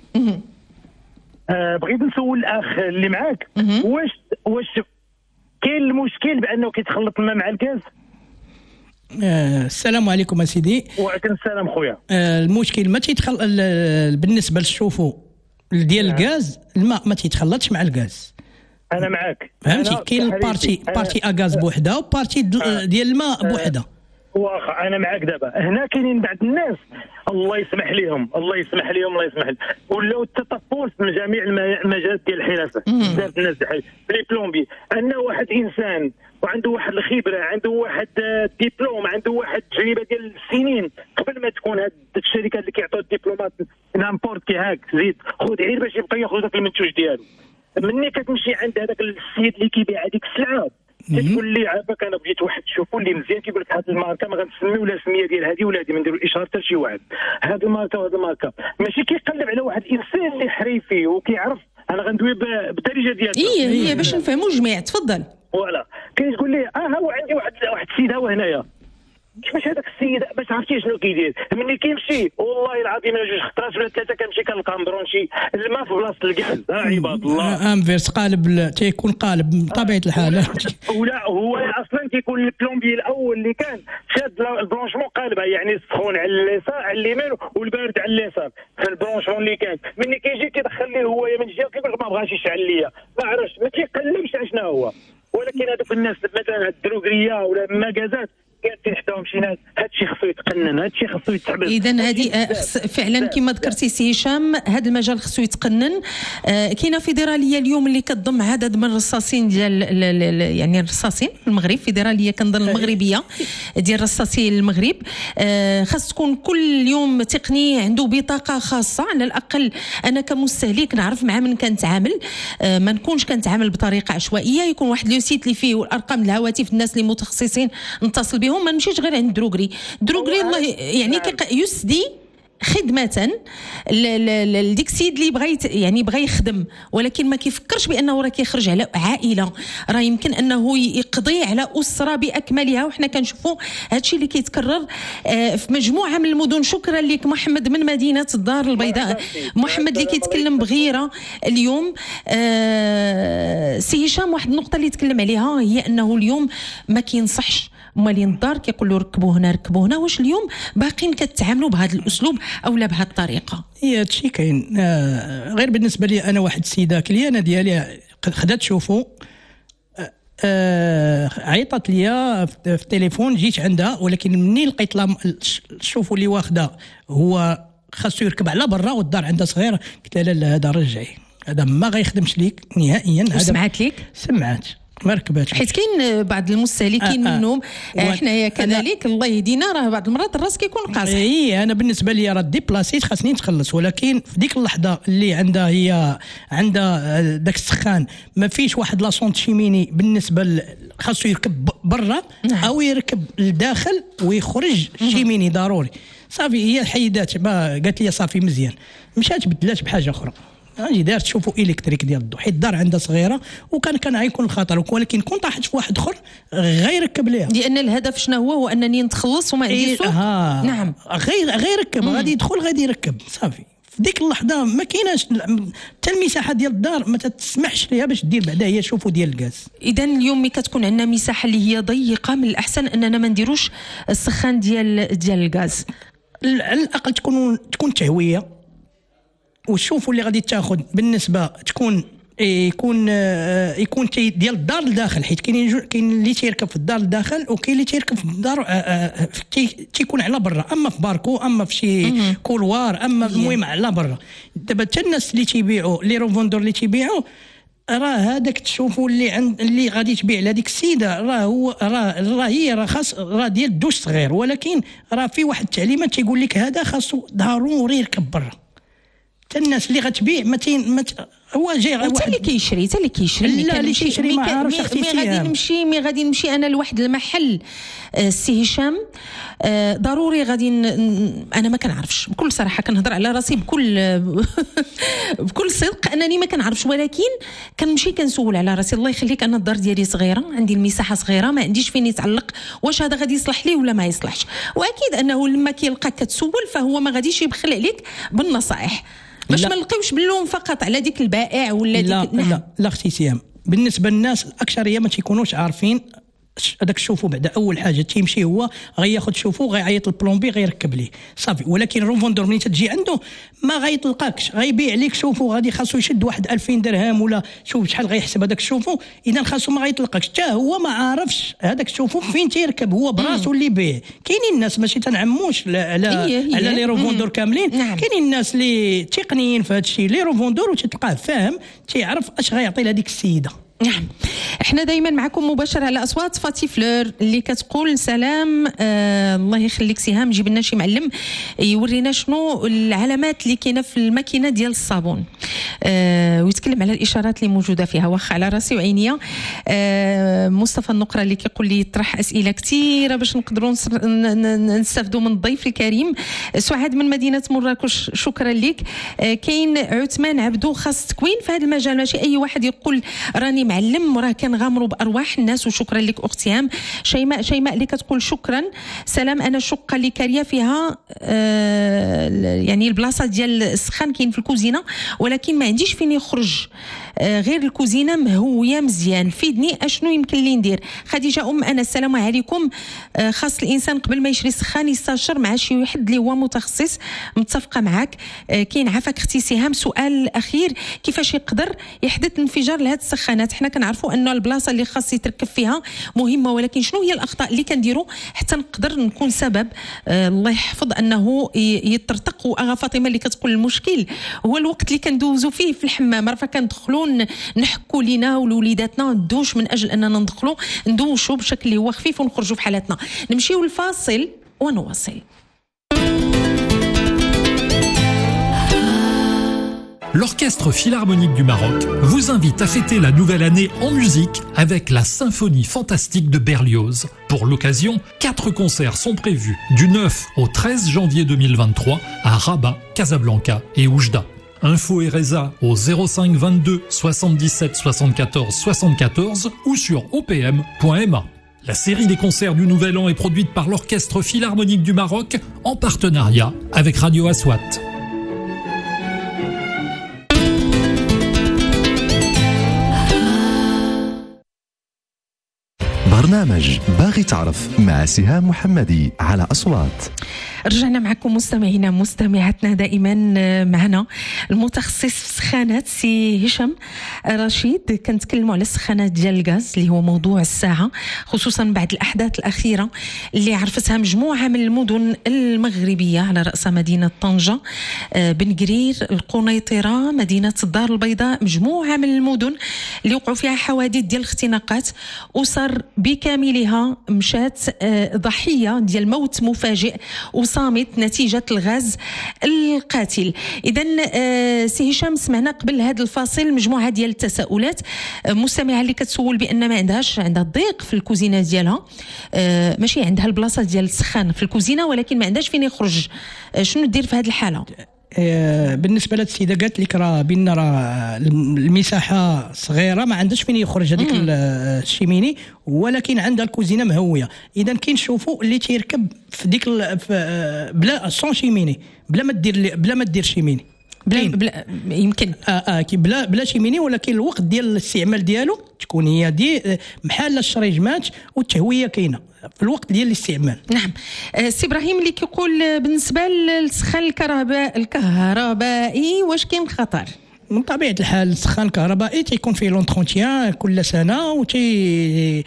S9: آه بغيت نسول الاخ اللي معاك، واش واش كاين المشكل بانه كيتخلط الماء مع الغاز؟
S7: آه السلام عليكم اسيدي.
S9: وعليكم السلام خويا.
S7: آه المشكل ما تيتخل بالنسبه للشوفو ديال الغاز، الماء ما تيتخلطش مع الغاز.
S9: انا معاك،
S7: فهمتي. كاين بارتي بارتي اغاز بوحده وبارتي ديال الماء بوحده.
S9: واخا انا معاك. دابا هنا كاينين بعض الناس الله يسمح لهم الله يسمح لهم الله يسمح لهم ولاو التطفل من جميع المجالات ديال الحرفه. بزاف الناس بحال لي بلومبي، ان واحد انسان وعنده واحد الخبره، عنده واحد ديبلوم، عنده واحد تجربه ديال السنين قبل ما تكون هاد الشركات اللي كيعطيو الدبلومات نامبورت كي هاك زيد خذ عير باش يبقى ياخذ داك المنتوج ديالو. مني كتمشي عند هذاك السيد اللي كيبيع هذيك السلعه تقول لي عافاك انا بغيت واحد تشوفوا لي مزيان، كيقول لك هذه الماركه ما غنسميو لا السميه ديال هذه ولا هذه، ما نديروا الاشاره حتى لشي واحد هذه الماركه وهذه الماركه، ماشي كيقلب على واحد الانسان اللي حريفي وكيعرف. انا غندوي بالدارجه ديالها.
S3: ايه هي باش نفهموا الجميع. تفضل.
S9: فوالا كيقول لي اه هو عندي واحد واحد السيد هو هنايا. كيفاش هذاك السيد باش عرفتي شنو كيدير؟ ملي كيمشي والله العظيم الا جوج خطرات ولا ثلاثه كنمشي كنلقى مبرونشي الماء في بلاصه الكاز. ها عباد الله
S7: انفيرس قالب تيكون قالب بطبيعه الحال.
S9: ولا هو اصلا كيكون البلومبي الاول اللي كان شاد البرونشمون قالبها، يعني السخون على اليسار على اليمين والبارد على اليسار في البرونشمون اللي كان. ملي كيجي كيدخل ليه هو من الجهه كيقول لك ما بغاش يشعل ليا، ما عرفش ما كيقلبش شنو هو. ولكن هذوك الناس مثلا الدروغريه ولا المكازات كاين حداهم شي ناس هادشي خصو يتقنن، هادشي خصو يتعمل.
S3: اذا هذه فعلا كما ذكرتي سي هشام هذا المجال خصو يتقنن. آه كاينه فيدراليه اليوم اللي كتضم عدد من الرصاصين ديال يعني الرصاصين في المغرب، فيدراليه كنظن المغربيه ديال رصاصي المغرب. آه خاص تكون كل يوم تقني عنده بطاقه خاصه على الاقل. انا كمستهلك نعرف مع من كنتعامل، آه ما نكونش كنتعامل بطريقه عشوائيه، يكون واحد لو سيت اللي فيه الارقام الهواتف الناس اللي متخصصين نتصل بهم، ما نمشيش غير عند دروغري. دروغري الله يعني يسدي خدمه لديك السيد اللي بغى يعني بغى يخدم، ولكن ما كيفكرش بانه راه كيخرج على عائله، راه يمكن انه يقضي على اسره باكملها. وحنا كنشوفوا هادشي اللي كيتكرر في مجموعه من المدن. شكرا لك محمد من مدينه الدار البيضاء. محمد اللي كيتكلم بغيره اليوم. سي هشام واحد النقطه اللي تكلم عليها هي انه اليوم ما كينصحش مالين الدار كيقولوا ركبوا هنا ركبوا هنا. واش اليوم باقيين كتعاملوا بهذا الاسلوب او لا بهذه الطريقه؟
S7: هي هادشي كاين. آه غير بالنسبه لي انا واحد السيده كليانه ديالي خدات شوفوا آه عيطت ليا في التليفون، جيت عندها، ولكن مني لقيت لها شوفوا اللي واخده هو خاصو يركب على برا والدار عندها صغيره، قلت لها لا هذا رجعي، هذا ما غيخدمش ليك نهائيا. هذا
S3: سمعت ليك؟
S7: سمعت ما ركباتش،
S3: حيت كاين بعض المستهلكين آه آه. منهم حنايا كذلك الله يهدينا، راه بعض المرات الراس كيكون قاصح.
S7: اي انا بالنسبه لي راه ديبلاسيت خاصني نتخلص، ولكن في ديك اللحظه اللي عندها هي عندها داك السخان ما فيش واحد لاصونت شيميني بالنسبه خاصو يركب برا نعم. او يركب لداخل ويخرج شيميني ضروري. صافي هي حيدات قالت لي صافي مزيان، مشات بدلات بحاجه اخرى. اجي دارت شوفوا الكتريك ديال الضو، حيت الدار عندها صغيره وكان كان غيكون الخطر، ولكن كون طاحت في واحد اخر غير ركب ليها،
S3: لان الهدف شنو هو؟ هو انني نتخلص وما عندي سوق.
S7: آه
S3: نعم
S7: غير غير ركب، غادي يدخل غادي يركب صافي. في ديك اللحظه ما كايناش حتى المساحه ديال الدار ما تسمحش ليها باش دير بعدا هي شوفوا ديال الغاز.
S3: اذا اليوم ملي كتكون عندنا مساحه اللي هي ضيقه من الاحسن اننا ما نديروش السخان ديال ديال الغاز،
S7: على الاقل تكون تكون تهويه. وشوفوا اللي غادي تاخذ بالنسبه تكون يكون يكون ديال الدار لداخل، حيت كاين كاين اللي تيركب في الدار لداخل وكاين اللي تيركب في الدار تيكون على برا، اما في باركو اما في شي كولوار اما المهم على برا. دابا حتى الناس اللي تيبيعوا لي روفوندور اللي تيبيعوا راه هذاك تشوفوا اللي عند اللي غادي تبيع لهذيك السيده راه هو راه راه هي راه خاص راه ديال الدوش صغير، ولكن راه في واحد التعليمات تيقول لك هذا خاصو ضروري يركب برا. حتى الناس اللي غتبيع ما تين ما ت... هو جاي
S3: حتى اللي كيشري حتى اللي كيشري
S7: لا اللي كيشري ما عارفش
S3: اختي مي غادي نمشي مي غادي نمشي انا لواحد المحل السي هشام آه ضروري غادي ن... انا ما كنعرفش بكل صراحه، كنهضر على راسي بكل بكل صدق انني ما كنعرفش، ولكن كنمشي كنسول على راسي الله يخليك انا الدار ديالي صغيره، عندي المساحه صغيره، ما عنديش فين يتعلق، واش هذا غادي يصلح لي ولا ما يصلحش؟ واكيد انه لما كيلقاك كتسول فهو ما غاديش يبخل عليك بالنصائح باش ما نلقيوش باللوم فقط على ديك البائع ولا ديك
S7: لا نعم. لا لا اختي سيام، بالنسبه للناس الاكثريه ما تيكونوش عارفين هذاك شوفوا بعد اول حاجه تيمشي هو غياخذ شوفوا غيعيط البلومبي غيركب ليه صافي، ولكن الروفوندور ملي تجي عنده ما غيطلقكش غيبيع لك شوفوا غادي خاصو يشد واحد ألفين درهم ولا شوف شحال غيحسب هذاك الشوفو، اذا خاصو ما غيطلقكش حتى هو ما عارفش هذاك الشوفو فين تيركب هو براسو اللي بيه. كاينين الناس ماشي تنعموش على على لي روفوندور كاملين نعم. كاينين الناس اللي تقنيين في هذا الشيء لي روفوندور وتلقاه فاهم تيعرف اش غيعطي لهذيك السيده.
S3: نعم احنا دائما معكم مباشر على اصوات فاتي فلور اللي كتقول سلام. آه الله يخليك سهام، جيب لنا شي معلم يورينا شنو العلامات اللي كاينه في الماكينه ديال الصابون، آه ويتكلم على الاشارات اللي موجوده فيها. واخا على راسي وعينيا. آه مصطفى النقره اللي كيقول لي طرح اسئله كثيره باش نقدروا نستافدوا من الضيف الكريم. سعاد من مدينه مراكش شكرا لك. آه كاين عثمان عبدو، خاص تكوين في هذا المجال، ماشي اي واحد يقول راني معلم، راه كنغامروا بارواح الناس. وشكرا لك اختي هام. شيماء شيماء اللي كتقول شكرا سلام، انا شقه اللي كاريه فيها آه يعني البلاصه ديال السخان كاين في الكوزينه، ولكن ما عنديش فين يخرج آه غير الكوزينه مهويه مزيان، فيدني اشنو يمكن لي ندير. خديجه ام انا السلام عليكم. آه خاص الانسان قبل ما يشري سخان يستشر مع شي واحد اللي هو متخصص. متفقه معك. آه كاين عافاك اختي سهام. سؤال الاخير، كيفاش يقدر يحدث انفجار لهاد السخانات؟ حنا كنعرفوا ان البلاصه اللي خاص يتركب فيها مهمه، ولكن شنو هي الاخطاء اللي كنديروا حتى نقدر نكون سبب آه الله يحفظ انه يطرطق؟ واغا فاطمه اللي كتقول المشكل هو الوقت اللي كندوزو فيه في الحمام، راه فكندخلوا نحكوا لينا ولوليداتنا ندوش من اجل اننا ندخلوا ندوشوا بشكل اللي هو خفيف ونخرجوا في حالتنا. نمشيو الفاصل ونواصل.
S10: L'Orchestre Philharmonique du Maroc vous invite à fêter la nouvelle année en musique avec la Symphonie Fantastique de Berlioz. Pour l'occasion, quatre concerts sont prévus du neuf au treize janvier deux mille vingt-trois à Rabat, Casablanca et Oujda. Info et résa au zéro cinq vingt-deux soixante-dix-sept soixante-quatorze soixante-quatorze ou sur o p m point m a. La série des concerts du Nouvel An est produite par l'Orchestre Philharmonique du Maroc en partenariat avec Radio Aswat.
S2: برنامج باغي تعرف مع سهام محمدي على أصوات.
S3: رجعنا معكم مستمعينا مستمعاتنا دائما معنا المتخصص في السخانات سي هشام رشيد. كنتكلموا على السخانات ديال الغاز اللي هو موضوع الساعه، خصوصا بعد الاحداث الاخيره اللي عرفتها مجموعه من المدن المغربيه على راس مدينه طنجه، بن قرير، القنيطره، مدينه الدار البيضاء، مجموعه من المدن اللي وقعوا فيها حوادث ديال الاختناقات وصار بكاملها مشات ضحيه ديال موت مفاجئ وصامت نتيجة الغاز القاتل. إذن سي هشام سمعنا قبل هذا الفاصل مجموعة ديال التساؤلات، مستمعة اللي كتسول بأن ما عندهاش عندها ضيق في الكوزينة ديالها، ماشي عندها البلاصة ديال السخان في الكوزينة ولكن ما عندهاش فين يخرج، شنو دير في هذه الحالة؟
S7: بالنسبه لهاد السيده قالت لك راه بان راه المساحه صغيره ما عندهاش فين يخرج هذيك الشيميني، ولكن عندها الكوزينه مهويه. اذا كنشوفوا اللي تيركب في ديك بلا سون شيميني، بلا ما دير بلا ما دير شيميني،
S3: بلا, بلا يمكن
S7: اه اه بلا بلا شيميني، ولكن الوقت ديال الاستعمال ديالو تكون هي دي بحال الشريجمات والتهويه كاينه في الوقت ديال الاستعمال.
S3: نعم. سي ابراهيم اللي كيقول بالنسبه للسخان الكهرباء الكهربائي واش كاين خطر؟
S7: من طبيعه الحال السخان الكهربائي تيكون فيه لونتروتيان كل سنه وتي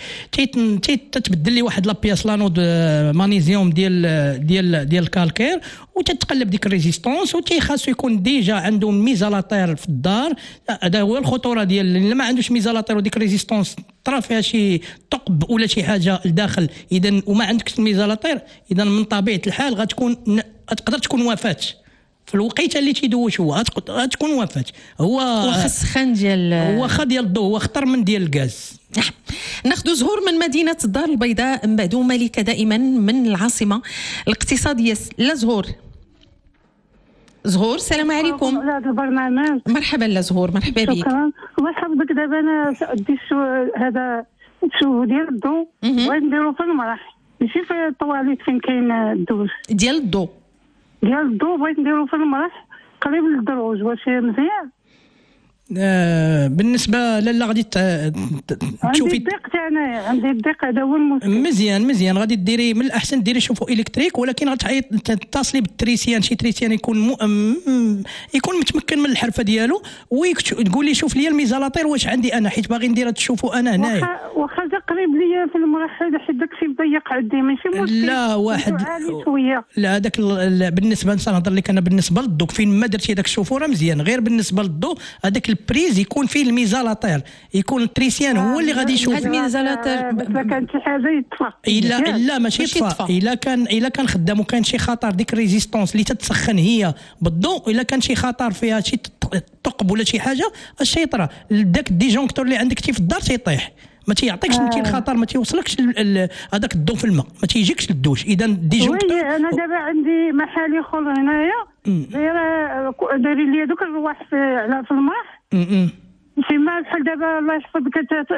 S7: تتبدل لي واحد لابياس لانود مغنيسيوم ديال ديال ديال الكالكير وتتقلب ديك الريزيستونس، وتي خاصو يكون ديجا عنده ميزالاتير في الدار. هذا هو الخطوره ديال اللي ما عندوش ميزالاتير وديك الريزيستونس طرا فيها شي ثقب ولا شي حاجه لداخل، اذا وما عندكش الميزالاتير، اذا من طبيعه الحال غتكون تقدر تكون وفاه في الوقيته اللي تيدوش، هو غتكون وفاه. هو
S3: واخا السخان ديال
S7: هو خا ديال الضوء هو خطر من ديال الغاز.
S3: ناخذ زهور من مدينه الدار البيضاء، من بعد ملكه دائما من العاصمه الاقتصاديه. لا زهور زهور السلام عليكم.
S8: هذا البرنامج
S3: مرحبا لا زهور، مرحبا بك.
S8: شكرا. الله يحفظك. دابا انا دي هذا الشوف ديال الضوء بغيت نديرو في المرح، ماشي في الطواليت فين كاين الدوش
S3: ديال الضوء
S8: ديال الضوء بغيت نديرو في المرح قريب للدروج، واش مزيان؟
S7: آه بالنسبه لالا غادي
S8: تشوفي الضيق تاعنا، عندي الضيق هذا هو المشكل.
S7: مزيان مزيان غادي ديري من الاحسن ديري شوفوا الكتريك، ولكن غتتصلي بالتريسيان، شي تريسيان يكون م... م... يكون متمكن من الحرفه ديالو، وتقول لي شوف لي الميزالاتير واش عندي انا، حيت باغي ندير تشوفوا انا هنايا.
S8: واخا جا قريب ليا في المرحله حيت داكشي ضيق عندي ماشي مشكل.
S7: لا واحد
S8: شويه
S7: لا هذاك ال... بالنسبه نهضر لك انا بالنسبه للضوء فين ما درتي داك الشوفوره مزيان، غير بالنسبه للضوء هذاك البريز يكون فيه الميزالاتير، يكون التريسيان هو اللي غادي يشوف
S3: هاد الميزالاتير
S8: اذا كانت شي حاجه يطفى.
S7: الا لا ماشي يطفى، الا كان الا كان خدام وكان شي خطر ديك الريزيستونس اللي تتسخن هي بالضوء، الا كان شي خطر فيها شي ثقب ولا شي حاجه اش يطرى داك الديجونكتور اللي عندك تي في الدار تيطيح، ما تيعطيكش انت
S8: آه.
S7: الخطر، ما تيوصلكش هذاك الضوء في الماء، ما تيجيكش للدوش. اذا الديجونكتور
S8: وي انا دابا عندي محل اخر هنايا دايره دايرين لي دوك الرواح في على في الماء فيما بحال دابا الله يحفظك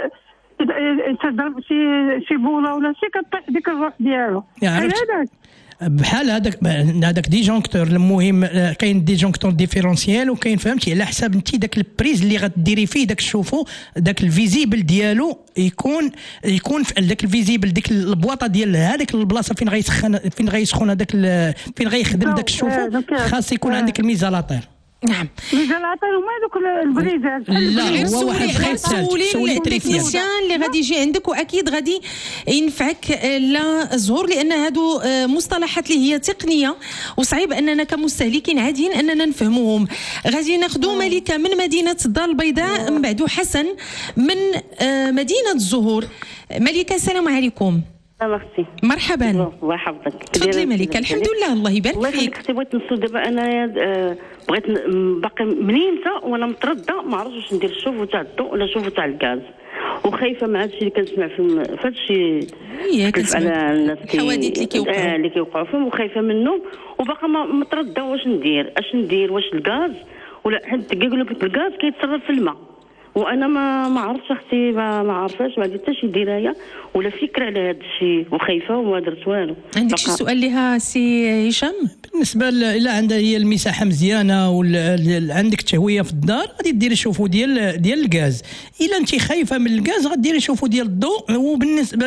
S8: تضرب شي شي بوله ولا شي كطيح ديك الروح ديالو هذاك
S7: بحال هذاك هذاك ديجونكتور. المهم كاين ديجونكتور ديفيرونسيال وكاين فهمتي على حساب انت داك البريز اللي غديري فيه داك الشوفو داك الفيزيبل ديالو يكون يكون في داك الفيزيبل ديك البواطه ديال هذيك البلاصه فين غيسخن فين غيسخن هذاك فين غيخدم داك الشوفو خاص يكون عندك الميزالاتير.
S3: نعم
S8: الميزالاتير هما دوك البريزات.
S7: لا هو واحد خيط
S3: سولي التكنيسيان اللي غادي يجي عندك واكيد غادي ينفعك لا الزهور، لان هادو مصطلحات اللي هي تقنيه وصعيب اننا كمستهلكين عاديين اننا نفهموهم. غادي ناخذوا ملكه من مدينه الدار البيضاء، من بعد حسن من مدينه الزهور. ملكه السلام عليكم.
S11: اختي
S3: مرحبا.
S11: الله يحفظك.
S3: تفضلي ملكه. الحمد لله الله يبارك فيك.
S11: الله يخليك. بغيت نسول دابا انا بغيت باقي منينته وانا متردده ما عرفتش واش ندير الشوفو تاع الضوء ولا الشوفو تاع الغاز، وخايفه مع هادشي اللي كنسمع في هادشي
S3: على الناس الحوادث اللي كيوقعوا
S11: اللي كيوقعوا فيهم وخايفه منهم وباقا متردده واش ندير اش ندير واش الغاز ولا حد كيقول لك الغاز كيتصرف في الماء وانا ما ما عرفتش اختي ما, ما عرفاش ما عرفتش حتى شي درايه ولا فكره على هذا الشيء وخايفه وما درت والو.
S3: عندك شي سؤال لها سي هشام؟
S7: بالنسبه الى عندها هي المساحه مزيانه وعندك التهويه في الدار غادي ديري شوفوا ديال ديال الغاز. الا انت خايفه من الغاز غديري شوفوا ديال الضوء. وبالنسبه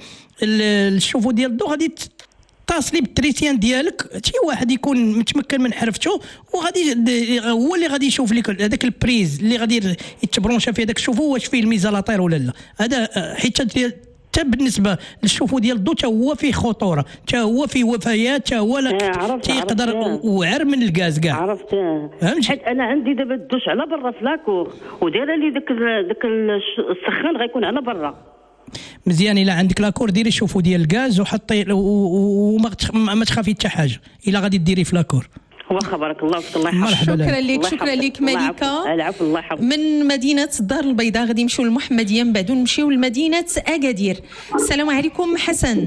S7: للشوفوا ديال الضوء غادي اتصلي بالتريسيان ديالك شي واحد يكون متمكن من حرفته وغادي هو اللي غادي يشوف لك هذاك البريز اللي غادي يتبرونشا فيه داك الشوفو واش فيه الميزالاتير ولا لا. هذا حيت حتى بالنسبه للشوفو ديال الضو حتى هو فيه خطوره حتى هو فيه وفيات حتى هو تيقدر وعر من الغاز كاع.
S11: عرفت حيت انا عندي دابا الدوش على برا في لاكور ودايره لي داك داك السخان غيكون على برا
S7: مزيان. الا عندك لاكور ديري شوفوا ديال الغاز وحطي وما تخافي حتى حاجه الا غادي ديري في لاكور.
S11: هو خبرك الله وفق الله يحفظك.
S3: شكرا لك شكرا لك ملكه.
S11: العفو الله يحفظك.
S3: من مدينه الدار البيضاء غادي نمشيو للمحمديه من بعد نمشيو لمدينه اكادير. السلام عليكم حسن.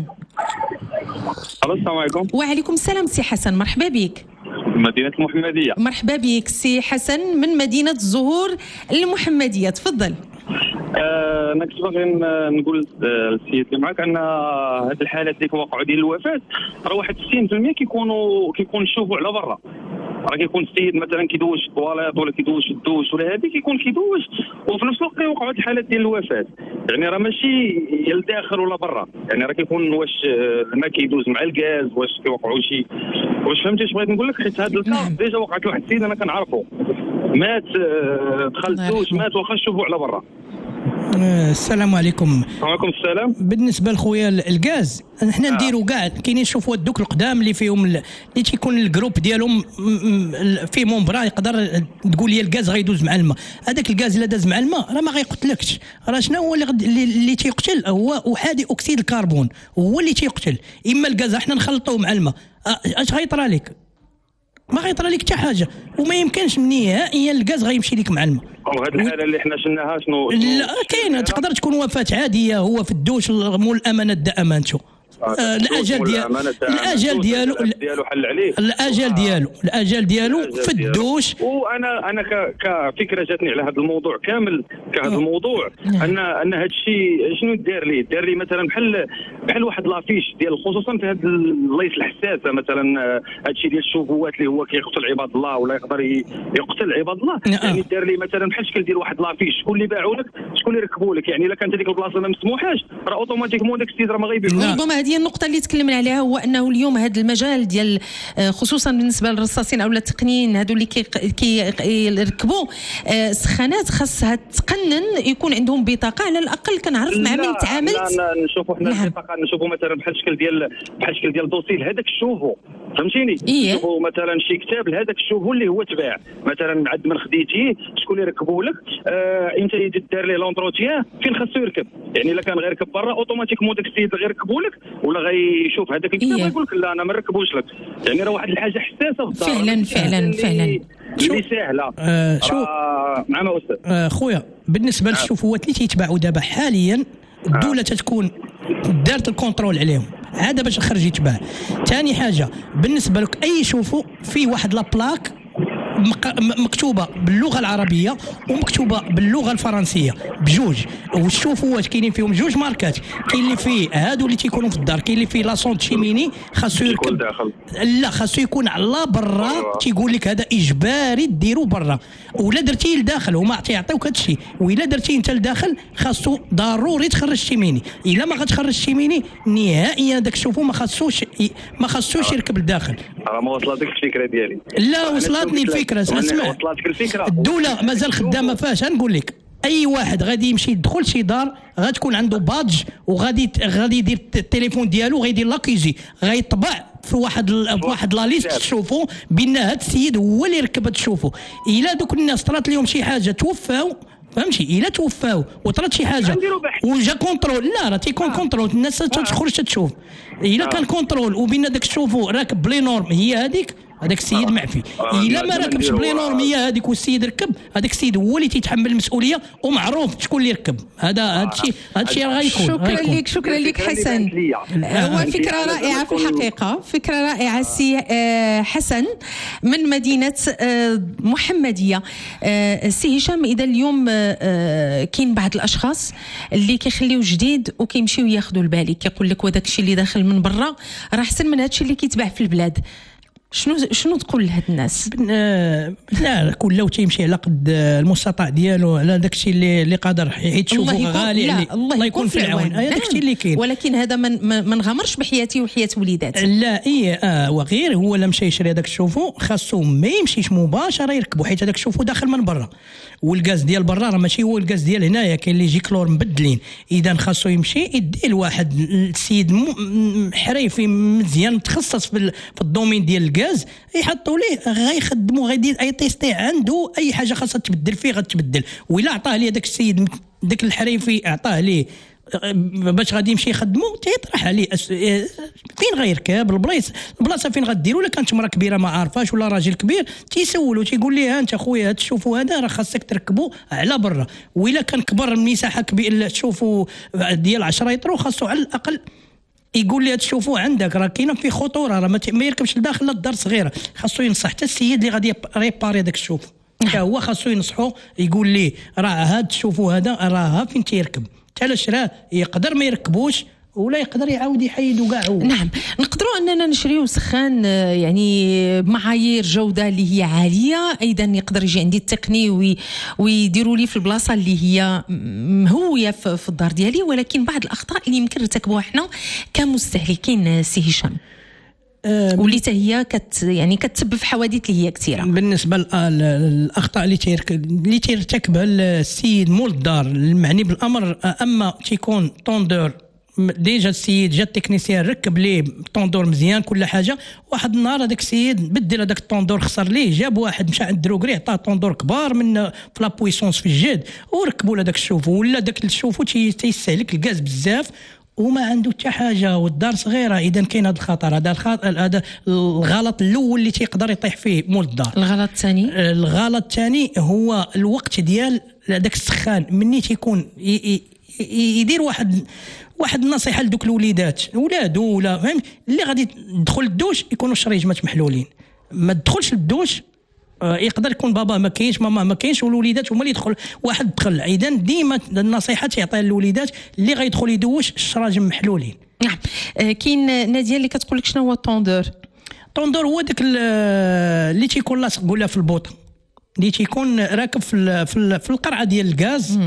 S12: السلام عليكم.
S3: وعليكم السلام سي حسن مرحبا بك.
S12: مدينه المحمديه.
S3: مرحبا بك سي حسن من مدينه الزهور المحمديه تفضل.
S12: آه انا كنت باغي نقول للسيد اللي معك ان هذه الحالات اللي كيوقعوا ديال الوفاه راه واحد ستين بالمئة كيكونوا كيكون يشوفوا على برا. راه كيكون السيد مثلا كيدوش في الطواليط ولا كيدوش في الدوش ولا هذه كيكون كيدوش وفي نفس الوقت كيوقعوا هذه الحالات ديال الوفاه. يعني راه ماشي لداخل ولا برا، يعني راه كيكون واش الماء كيدوز مع الغاز واش كيوقعوا شي واش فهمتي اش بغيت نقول لك. حيت هذا الكا ديجا وقعت لواحد السيد انا كنعرفو مات دخل الدوش مات واخا شوفوا على برا.
S7: السلام عليكم.
S12: وعليكم السلام.
S7: بالنسبه لخويا الغاز حنا نديروا كاع كاينين شوفوا دوك القدام اللي فيهم اللي تيكون الجروب ديالهم فيه مومبرا يقدر تقول لي الغاز غيدوز مع الماء. هذاك الغاز الا داز مع الماء راه ما غيقتلكش. راه شنو هو اللي غد... اللي تيقتل هو احادي اكسيد الكربون هو اللي تيقتل. اما الغاز حنا نخلطوه مع الماء اش غيطرى لك؟ ما غيطرى لك حتى حاجه وما يمكنش نهائيا الغاز غيمشي لك مع الماء.
S12: وهذه الحاله اللي حنا شفناها شنو؟
S7: لا كاينه تقدر تكون وفاه عاديه هو في الدوش مول الامانه دا امانته. آه الاجل ديالو الاجل ديالو
S12: ديالو حل عليه
S7: الاجل ديالو الاجل ديالو في الدوش.
S12: وانا انا كفكره جاتني على هذا الموضوع كامل كهذا الموضوع ان ان هذا الشيء شنو دار ليه دار ليه مثلا بحال بحال واحد لافيش ديال خصوصا في هذه البلايص الحساسه مثلا هذا الشيء ديال الشبهات اللي هو كيقتل عباد الله ولا يقدر يقتل عباد الله. يعني دار ليه مثلا بحال شكل ديال واحد لافيش شكون اللي باعوا لك شكون اللي ركبوا لك. يعني الا كانت هذيك البلاصه ما مسموحاش راه اوتوماتيكمون داك السيد راه ما غيبيعوش.
S3: هذه النقطة اللي تكلمنا عليها هو أنه اليوم هذا المجال ديال خصوصا بالنسبة للرصاصين أو التقنيين هادو اللي كيركبوا كي سخانات خاصها تقنن يكون عندهم بطاقة على الأقل. كنعرف مع من تعاملت
S12: لا لا نشوفوا حنا البطاقة نشوفوا مثلا بحال الشكل ديال بحال الشكل ديال دوسي لهذاك الشوفو، فهمتيني؟
S3: إيه؟
S12: نشوفوا مثلا شي كتاب لهذاك الشوفو اللي هو تباع، مثلا عند من خديتيه شكون اللي ركبوا لك، آه انت دار ليه لونتروتيان فين خاصو يركب، يعني الا كان غير يركب برا اوتوماتيكمون داك السيد غير يركبوا لك ولا غيشوف هذاك الكتاب ويقول لك لا انا ما نركبوش لك، يعني راه واحد الحاجه حساسه في الدار
S3: فعلا فعلا فعلا
S12: اللي ساهله.
S7: آه شو
S12: معنا استاذ
S7: آه خويا بالنسبه للشوفوات اللي تيتباعوا دابا حاليا الدوله تتكون دارت الكونترول عليهم هذا باش خرج يتباع. ثاني حاجه بالنسبه لك اي شوفو في واحد لابلاك مكتوبه باللغه العربيه ومكتوبه باللغه الفرنسيه بجوج، والشوفوات كاينين فيهم جوج ماركات، كاين اللي فيه هادو اللي تيكونوا في الدار، كاين اللي فيه لاصونت شيميني خاصو يركب
S12: داخل،
S7: لا خاصو يكون على برا، تيقول لك هذا اجباري ديرو برا، ولا درتيه لداخل هما تيعطيوك هذا الشيء، وإلا درتيه انت لداخل خاصو ضروري تخرج شيميني، الا ما غتخرج شيميني نهائيا داك الشوفو ما خاصوش ما خاصوش يركب لداخل.
S12: راه ما وصلتك الفكره ديالي.
S7: لا وصلتني الفكره، اسمع
S12: وصلتك الفكره،
S7: الدوله مازال خدامه فاش نقول لك اي واحد غادي يمشي يدخل شي دار غتكون عنده بادج وغادي غادي يدير التليفون ديالو غيدير لاكيزي غيطبع في واحد ال... في واحد لا ليست تشوفوا بان هذا السيد هو اللي ركب تشوفوا. الا دوك الناس طرات لهم شي حاجه توفاو فهمتي، الا توفاو وطرات شي حاجه وجا كونترول لا راه تيكون كونترول الناس تخرج تشوف، الا كان كونترول وبين داك الشوفو راكب بلي نورم هي هذيك هذاك السيد معفي، الا ما راكبش بلي نورم هي هذيك والسيد ركب هذاك السيد هو اللي تيتحمل المسؤوليه ومعروف شكون اللي ركب. هذا هذا الشيء هذا الشيء راه غيكون.
S3: شكرا لك شكرا لك حسن، هو فكره رائعه في الحقيقه، فكره رائعه سي حسن من مدينه محمديه. سي هشام اذا اليوم كاين بعض الاشخاص اللي كيخليو جديد وكيمشيو ياخذوا البالي، كيقول لك وداك الشيء اللي داخل من برا راه احسن من هذا الشيء اللي كيتباع في البلاد. شنو شنو تقول لهاد الناس؟
S7: لا كل لو تيمشي على قد المستطاع ديالو على داك الشيء اللي اللي قادر حيت شوفوا غالي عليه، الله يكون في العون، هذاك الشيء اللي كاين.
S3: ولكن هذا من ما نغامرش بحياتي وحياه وليداتي.
S7: لا اي اه وغير هو لما مشى يشري هذاك الشوفو خاصو ما يمشيش مباشره يركبوا، حيت هذاك الشوفو داخل من برا والغاز ديال برا راه ماشي هو الغاز ديال هنايا، كاين اللي يجي كلور مبدلين، اذا خاصو يمشي يدي لواحد السيد حريفي مزيان متخصص في الدومين ديال الغاز يحطوا ليه غيخدموا غيدير اي تيستي عنده اي حاجه خاصها تبدل فيه غتبدل، وإلا عطاه ليه داك السيد داك الحريفي عطاه ليه باش غادي يمشي يخدمو تيطرح عليه أس... فين غيركب البلايص البلاصه فين غديروا، الا كانت مرا كبيره ما عارفاش ولا راجل كبير تيسولو تيقول ليه انت خويا تشوفوا هذا راه خاصك تركبوا على برا، وإلا كان كبر المساحه كبير تشوفوا ديال عشرة يطرو خاصو على الاقل يقول لي تشوفوا عندك راه كاينه في خطوره راه ما يركبش لداخل الدار صغيره، خاصو ينصح حتى السيد اللي غادي ريباري داك الشوفو حتى هو خاصو ينصحو يقول لي راه هاد تشوفوا هذا راه فين تيركب، حتى لا شراه يقدر ما يركبوش ولا يقدر يعاود يحيدو كاع.
S3: نعم نقدروا اننا نشريو سخان يعني بمعايير جوده اللي هي عاليه، ايضا يقدر يجي عندي التقني وي ويديروا لي في البلاصه اللي هي مهويه في الدار ديالي، ولكن بعض الاخطاء اللي يمكن نرتكبوها احنا كمستهلكين سي هشام واللي حتى هي كت يعني كتسبب في حوادث اللي هي كثيره.
S7: بالنسبه للاخطاء اللي تيركب اللي تيرتكبها السيد مول الدار المعني بالامر، اما تيكون طوندور ديجا السيد جا التكنيسيان ركب ليه طوندور مزيان كل حاجه، واحد النهار هذاك السيد بدل هذاك الطوندور خسر ليه، جاب واحد مشى عند دروغري عطاه طوندور كبار من في لا بويسونس في الجهد وركبوا له داك الشوفو، ولا داك الشوفو تيستهلك الغاز بزاف وما عنده حتى حاجه والدار صغيره، اذا كاين هذا الخطر. هذا الخطر هذا الغلط الاول اللي تيقدر يطيح فيه مول الدار.
S3: الغلط الثاني
S7: الغلط الثاني هو الوقت ديال داك السخان مني تيكون يدير واحد واحد النصيحه لدوك الوليدات ولادو ولا فهم اللي غادي يدخل الدوش يكونوا شريجمات محلولين، ما تدخلش للدوش يقدر يكون بابا ما كاينش ماما ما كاينش والوليدات هما اللي يدخل واحد دخل، اذا ديما النصيحه تعطيها للوليدات اللي غيدخل يدوش الشراجم محلولين.
S3: نعم كاين ناديه اللي كتقول لك شنو هو الطوندور؟
S7: الطوندور هو داك اللي تيكون لاصق قولها في البوطه اللي تيكون راكب في في القرعه ديال الغاز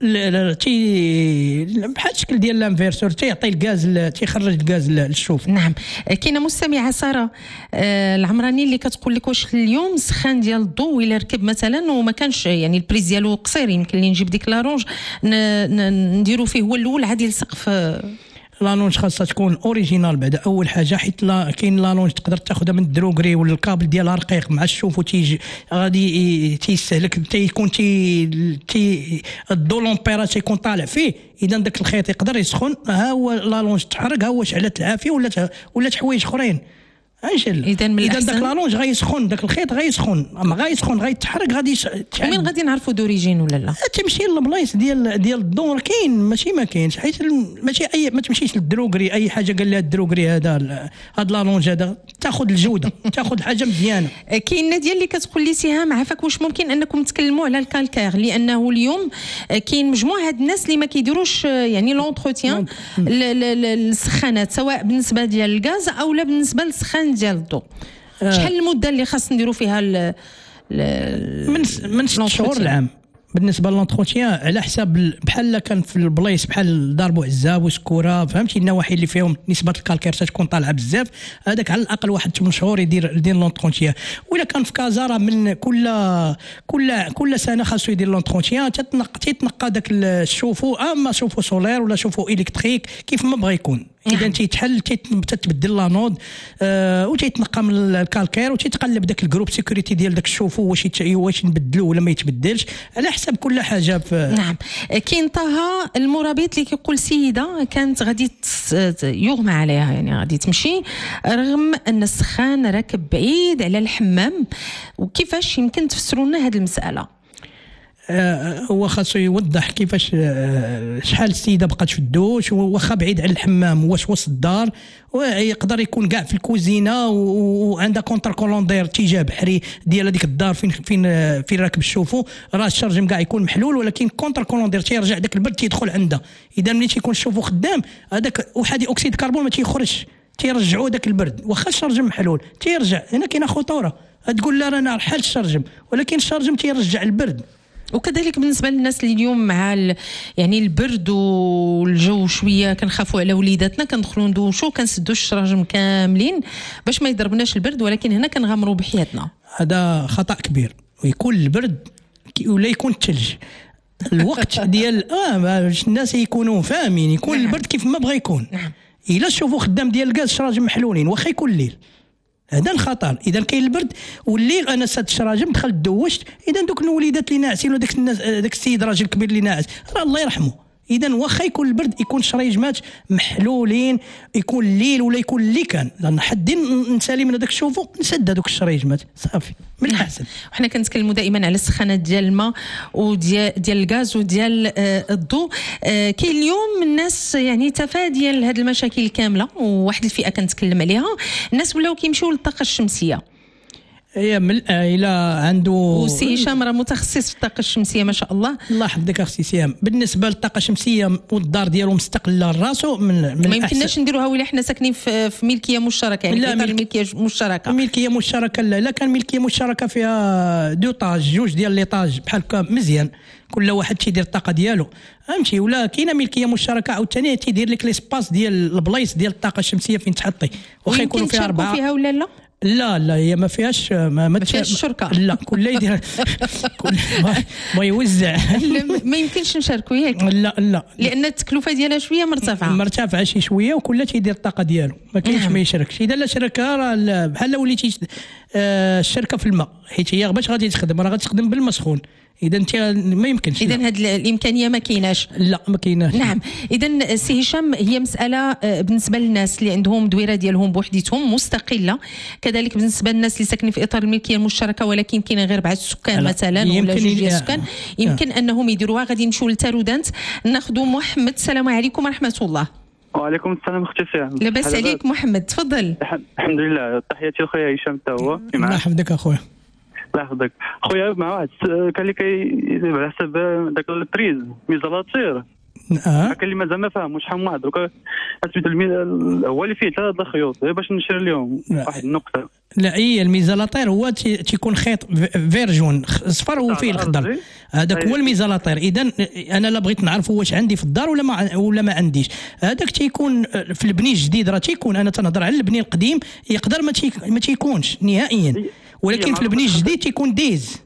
S7: تي بحال الشكل ديال لانفيرسور تيعطي الغاز تيخرج الغاز للشوف.
S3: نعم كاينه مستمعه ساره العمراني اللي كتقول لك واش اليوم سخان ديال الضوء الا ركب مثلا وما كانش يعني البريز ديالو قصير يمكن لي نجيب ديك لارونج نديرو فيه هو الاول عادي يلصق في
S7: لالونج خاصها تكون اوريجينال بعد اول حاجه، حيت لا كاين لالونج تقدر تاخذها من الدروغري ولا الكابل ديالها رقيق مع الشوف وتيجي غادي تيستهلك تيكون تي تي الضو لومبيرا تيكون طالع فيه، اذا داك الخيط يقدر يسخن، ها هو لالونج تحرق، ها هو شعلات العافيه ولا ولا حوايج اخرين. اجل
S3: اذا من
S7: اذا داك لالونج غيسخن، داك الخيط غيسخن، اما غيسخن غيتحرق غادي
S3: تحرق. ومن غادي نعرفوا دوريجين ولا لا؟
S7: تمشي للبلايص ديال ديال الدور كاين، ماشي ما كاينش، حيت ماشي اي ما تمشيش للدروغري اي حاجه قال لها الدروغري هذا هذا لالونج هذا تاخذ الجوده تاخذ حاجه مزيانه.
S3: كاين ناديه اللي كتقول لي سهام عافاك، واش ممكن انكم تكلموا على الكالكير؟ لانه اليوم كاين مجموعه هاد الناس اللي ما كيديروش يعني لونتروتيان السخانات، سواء بالنسبه ديال الغاز او لا بالنسبه للسخان ديال الضو. شحال المده اللي خاص نديروا فيها ال
S7: من من ست شهور العام بالنسبه للونتروتيان، على حساب بحال كان في البلايص بحال دار بوعزاب وسكوره، فهمتي النواحي اللي فيهم نسبه الكالكير تكون طالعه بزاف، هذاك على الاقل واحد ثمانية شهور يدير يدير لونتروتيان. ولا كان في كازارا من كل كل كل سنه خاصو يدير لونتروتيان، تتنقى تيتنقى داك الشوفو، اما شوفو سولير ولا شوفو الكتريك كيف ما بغى يكون، اذا تيتحل تتبدل لا نود آه وتيتنقى من الكالكير وتيتقلب داك الجروب سيكوريتي ديال داك الشوفو واش واش نبدلوه ولا ما يتبدلش على حسب كل حاجه.
S3: نعم. كاين طه المرابط اللي كيقول سيده كانت غادي يغمى عليها، يعني غادي تمشي رغم ان السخان راكب بعيد على الحمام، وكيفاش يمكن تفسروا لنا هذه المساله؟
S7: هو خاصو يوضح كيفاش شحال السيده بقات في الدوش واخا بعيد على الحمام، واش وسط الدار، ويقدر يكون كاع في الكوزينه وعندها كونتر كولوندير اتجاه بحري ديال هذيك الدار فين فين فين راكب الشوفو، راه الشرجم كاع يكون محلول، ولكن كونتر كولوندير تيرجع داك البرد تيدخل عندها، اذا ملي تيكون الشوفو خدام هذاك احادي اكسيد الكربون ما تيخرجش، تيرجعوا داك البرد واخا الشرجم محلول تيرجع. هنا كاينه خطوره، تقول لا رانا حال الشرجم، ولكن الشرجم تيرجع البرد.
S3: وكذلك بالنسبه للناس اللي اليوم مع يعني البرد والجو شويه كنخافوا على وليداتنا، كندخلوا ندوشوا كنسدوا الشراجم كاملين باش ما يضربناش البرد، ولكن هنا كنغامروا بحياتنا.
S7: هذا خطا كبير، ويكون البرد ولا يكون الثلج الوقت ديال اه الناس يكونوا فاهمين، يكون نعم. البرد كيف ما بغى يكون. نعم. الا شوفوا خدام ديال الغاز الشراجم محلولين واخا يكون الليل، هذا الخطر. اذا كاين البرد والليل انا ساد الشراجم دخلت دوشت، اذا دوك الوليدات اللي ناعسين ولا داك الناس داك السيد راجل كبير اللي ناعس راه الله يرحمه، اذا واخا يكون البرد يكون شريجمات محلولين، يكون الليل ولا يكون اللي كان، لان حدين نسالي من هذاك الشوفو نسد هذوك الشريجمات صافي من الاحسن.
S3: وحنا كنتكلموا دائما على السخانات ديال الماء وديال ديال الغاز وديال آه الضوء. آه كاين اليوم الناس يعني تفاديا لهذه المشاكل الكامله، وواحد الفئه كنتكلم عليها، الناس ولاو كيمشيو للطاقه الشمسيه.
S7: هي من الى عنده
S3: وسي هشام راه متخصص في الطاقه الشمسيه ما شاء الله.
S7: الله يحفظك اختي سهام. بالنسبه للطاقه الشمسيه والدار ديالو مستقله راسو من, من
S3: ما يمكنناش نديروها ولا حنا ساكنين في, في ملكيه مشتركه، يعني لا ملك... ملكيه مشتركه
S7: ملكيه مشتركه لا, لا كان ملكيه مشتركه فيها دو طاج جوج ديال ليطاج بحال هكا مزيان، كل واحد تيدير الطاقه ديالو فهمتي. ولا كاينه ملكيه مشتركه عاوتاني تيدير لك ليسباس ديال البلايص ديال الطاقه الشمسيه فين تحطي،
S3: واخا يكونوا فيها اربعه
S7: فيها
S3: ولا لا
S7: لا لا هي ما فيهاش ما,
S3: ما فيهاش الشركه
S7: لا كل يدير كل ما يوزع
S3: ما يمكنش نشاركوا ياك
S7: لا لا
S3: لان التكلفه ديالها شويه مرتفعه
S7: مرتفعه شي شويه، وكل تيدير الطاقه ديالو ما كاينش ما يشاركش. اذا لا شركه راه بحال وليتي آه الشركه في الماء، حيت هي باش غادي تخدم راه غادي تخدم بالماء سخون، اذا انت ما يمكنش.
S3: اذا هذه الامكانيه ما كايناش
S7: لا ما كايناش.
S3: نعم. اذا سي هشام هي مساله بالنسبه للناس اللي عندهم دويره ديالهم بوحديتهم مستقله، كذلك بالنسبه للناس اللي ساكنين في اطار الملكيه المشتركه ولكن كاين غير بعض السكان مثلا ولا جوج ديال السكان يمكن آه. انهم يديروها. غادي نمشيو للتارودانت ناخذوا محمد. السلام عليكم ورحمه الله.
S13: وعليكم السلام اختي سهام.
S3: لاباس عليك محمد؟ تفضل.
S13: الحمد لله. تحياتي لخويا هشام حتى هو.
S7: الله يحفظك اخويا.
S13: الله يحفظك خويا. مع واحد كان اللي كيدير على حساب داك البريز ميزالاتير اه كان اللي مازال ما فاهموش شحال من واحد دروك حسبت هو اللي فيه ثلاث خيوط باش نشري لهم واحد النقطه.
S7: لا هي الميزالاتير هو تيكون خيط فيرجون صفر وفيه الخضر، هذاك هو الميزالاتير. اذا انا لا بغيت نعرف واش عندي في الدار ولا ما ولا ما عنديش، هذاك تيكون في البني الجديد راه تيكون، انا تنهضر على البني القديم يقدر ما ما تيكونش نهائيا، ولكن في البني الجديد تيكون ديز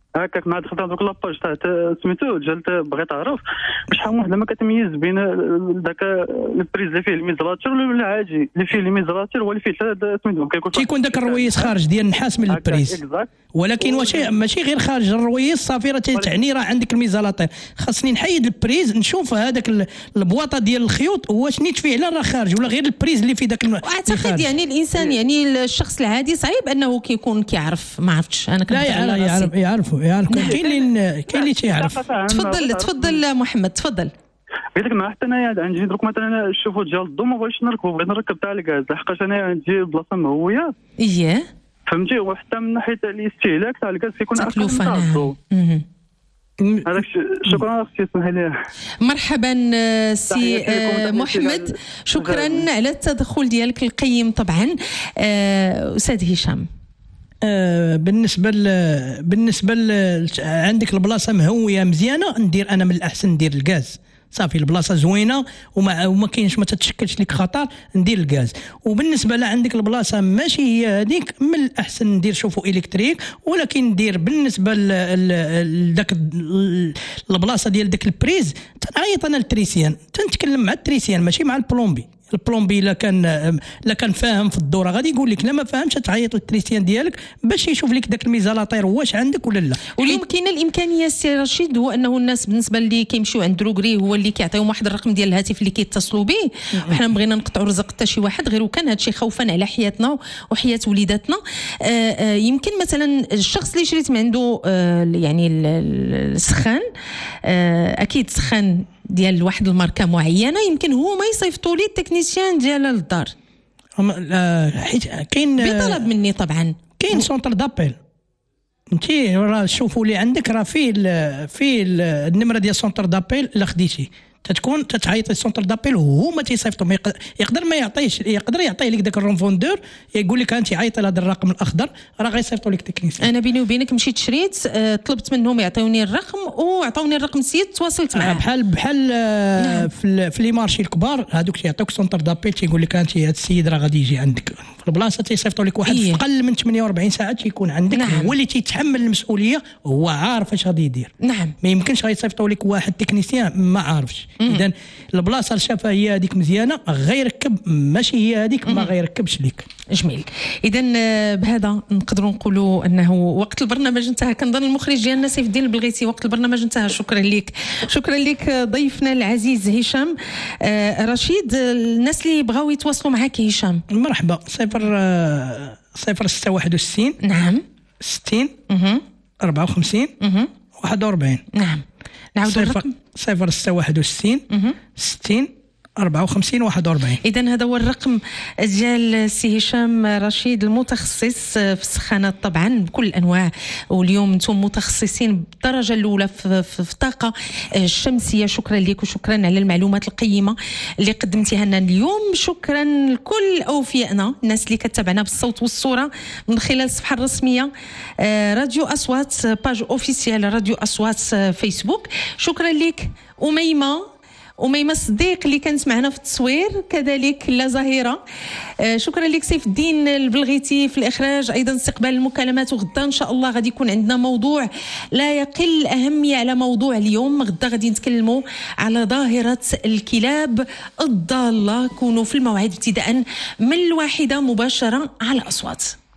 S13: هكاك مع دخلت هذوك لاباج تاع سميتو جات بغيت تعرف شحال من وحده ما كتميز بين ذاك البريز اللي فيه الميزراتور ولا عادي اللي فيه الميزراتور هو اللي فيه سميتو كيكون
S7: تيكون داك الرويس خارج ديال النحاس من البريز، ولكن واش ماشي غير خارج الرويس صافي راه تعني راه عندك الميزالاتير. خاصني نحيد البريز نشوف هذاك البواطه ديال الخيوط واش نيت فعلا راه خارج ولا غير البريز اللي فيه داك.
S3: اعتقد يعني الانسان يعني الشخص العادي صعيب انه كيكون كيعرف، ما عرفتش انا
S7: لا يعرف يعرفوا يعرف كاين اللي كاين اللي تيعرف.
S3: تفضل تفضل محمد تفضل.
S13: قلت لك ما حتى انايا عندي دروك مثلا شوفوا ديال الضو ما بغيتش نركبوا بغيت نركب تاع الغاز لحقاش انايا عندي بلاصه مهويه
S3: اييه
S13: فهمتي، وحتى من ناحيه الاستهلاك تاع الغاز كيكون اقل من تاع الضو. هذاك شكرا اختي اسمحي لي.
S3: مرحبا سي محمد، شكرا على التدخل ديالك القيم. طبعا استاذ هشام
S7: آه بالنسبه ل... بالنسبه ل... عندك البلاصه مهويه مزيانه ندير انا من الاحسن ندير الغاز صافي، البلاصه زوينه وما وما كاينش ما تتشكلش لك خطر ندير الغاز. وبالنسبه لا عندك البلاصه ماشي هي هذيك من الاحسن ندير شوفوا الكتريك، ولكن ندير بالنسبه لذاك البلاصه ديال داك البريز تنعيط انا للتريسيان تنتكلم مع التريسيان ماشي مع البلومبي. البلومبي لا كان لا كان فاهم في الدوره غادي يقول لك لا ما فاهمش تعيط للتريسيان ديالك باش يشوف لك داك الميزالاتير واش عندك ولا لا.
S3: واليوم كاينه الامكانيه سي رشيد هو انه الناس بالنسبه اللي كيمشيو عند دروغري هو اللي كيعطيهم واحد الرقم ديال الهاتف اللي كيتصلوا به، وحنا بغينا نقطعوا رزق حتى شي واحد غير وكان هادشي خوفا على حياتنا وحياه وليداتنا. آآ آآ يمكن مثلا الشخص اللي شريت من عنده يعني السخان اكيد سخان ديال واحد الماركه معينه يمكن هو ما يصيفطوا لي التكنيسيان ديالها للدار
S7: حيت كاين
S3: بطلب مني طبعا
S7: كاين سونتر دابيل انتي راه شوفوا اللي عندك راه فيه فيه النمره ديال سونتر دابيل الا خديتي تتكون تتعيط للسونتر دابيل وهو ما تيصيفطو يقدر ما يعطيش يقدر يعطيه لك داك الرونفوندور يقول لك انت عيط لهذا الرقم الاخضر راه غيصيفطوا لك تكنيسيان.
S3: انا بيني وبينك مشيت شريت طلبت منهم يعطيوني الرقم وعطوني الرقم السيد تواصلت معاه
S7: بحال بحال نعم. في في لي مارشي الكبار هذوك تيعطوك سونتر دابيل تيقول لك انت هذا السيد راه غادي يجي عندك في البلاصه تيصيفطوا لك واحد في اقل من ثمانية وأربعين ساعه تيكون عندك. نعم. هو اللي تيتحمل المسؤوليه وهو عارف اش غادي يدير.
S3: نعم.
S7: ما يمكنش غيصيفطوا لك واحد تكنيسيان ما عارفش. اذا البلاصه اللي شافها هي هذيك مزيانه غيركب ماشي هي هذيك ما غيركبش لك.
S3: جميل. اذا بهذا نقدروا نقولوا انه وقت البرنامج انتهى. كنظن المخرج ديالنا سيف الدين البلغيتي وقت البرنامج انتهى. شكرا لك شكرا لك ضيفنا العزيز هشام. آه رشيد الناس اللي بغاو يتواصلوا معك هشام
S7: مرحبا صفر آه صفر ستة واحد وستين
S3: نعم
S7: ستين اها أربعة وخمسين اها واحد وأربعين
S3: نعم نعاود الرقم
S7: صفر ستة واحد وستين ستين أربعة وخمسين واحد وأربعين.
S3: إذن هذا هو الرقم ديال سي هشام رشيد المتخصص في السخانات طبعا بكل الأنواع، واليوم أنتم متخصصين بالدرجة الأولى في, في, في الطاقة الشمسية. شكرا لك وشكرا على المعلومات القيمة اللي قدمتيها لنا اليوم. شكرا لكل أوفيائنا الناس اللي كتابعنا بالصوت والصورة من خلال الصفحة الرسمية راديو أصوات باج أوفيسيال راديو أصوات فيسبوك. شكرا لك أميمة وميمة الصديق اللي كانت معنا في التصوير، كذلك لا زهيرة. آه شكرا لك سيف الدين البلغيتي في الإخراج، أيضا استقبال المكالمات. وغدا إن شاء الله غادي يكون عندنا موضوع لا يقل أهمية على موضوع اليوم. غدا غادي نتكلموا على ظاهرة الكلاب الضالة. كونوا في الموعد ابتداء من الواحدة مباشرة على أصوات.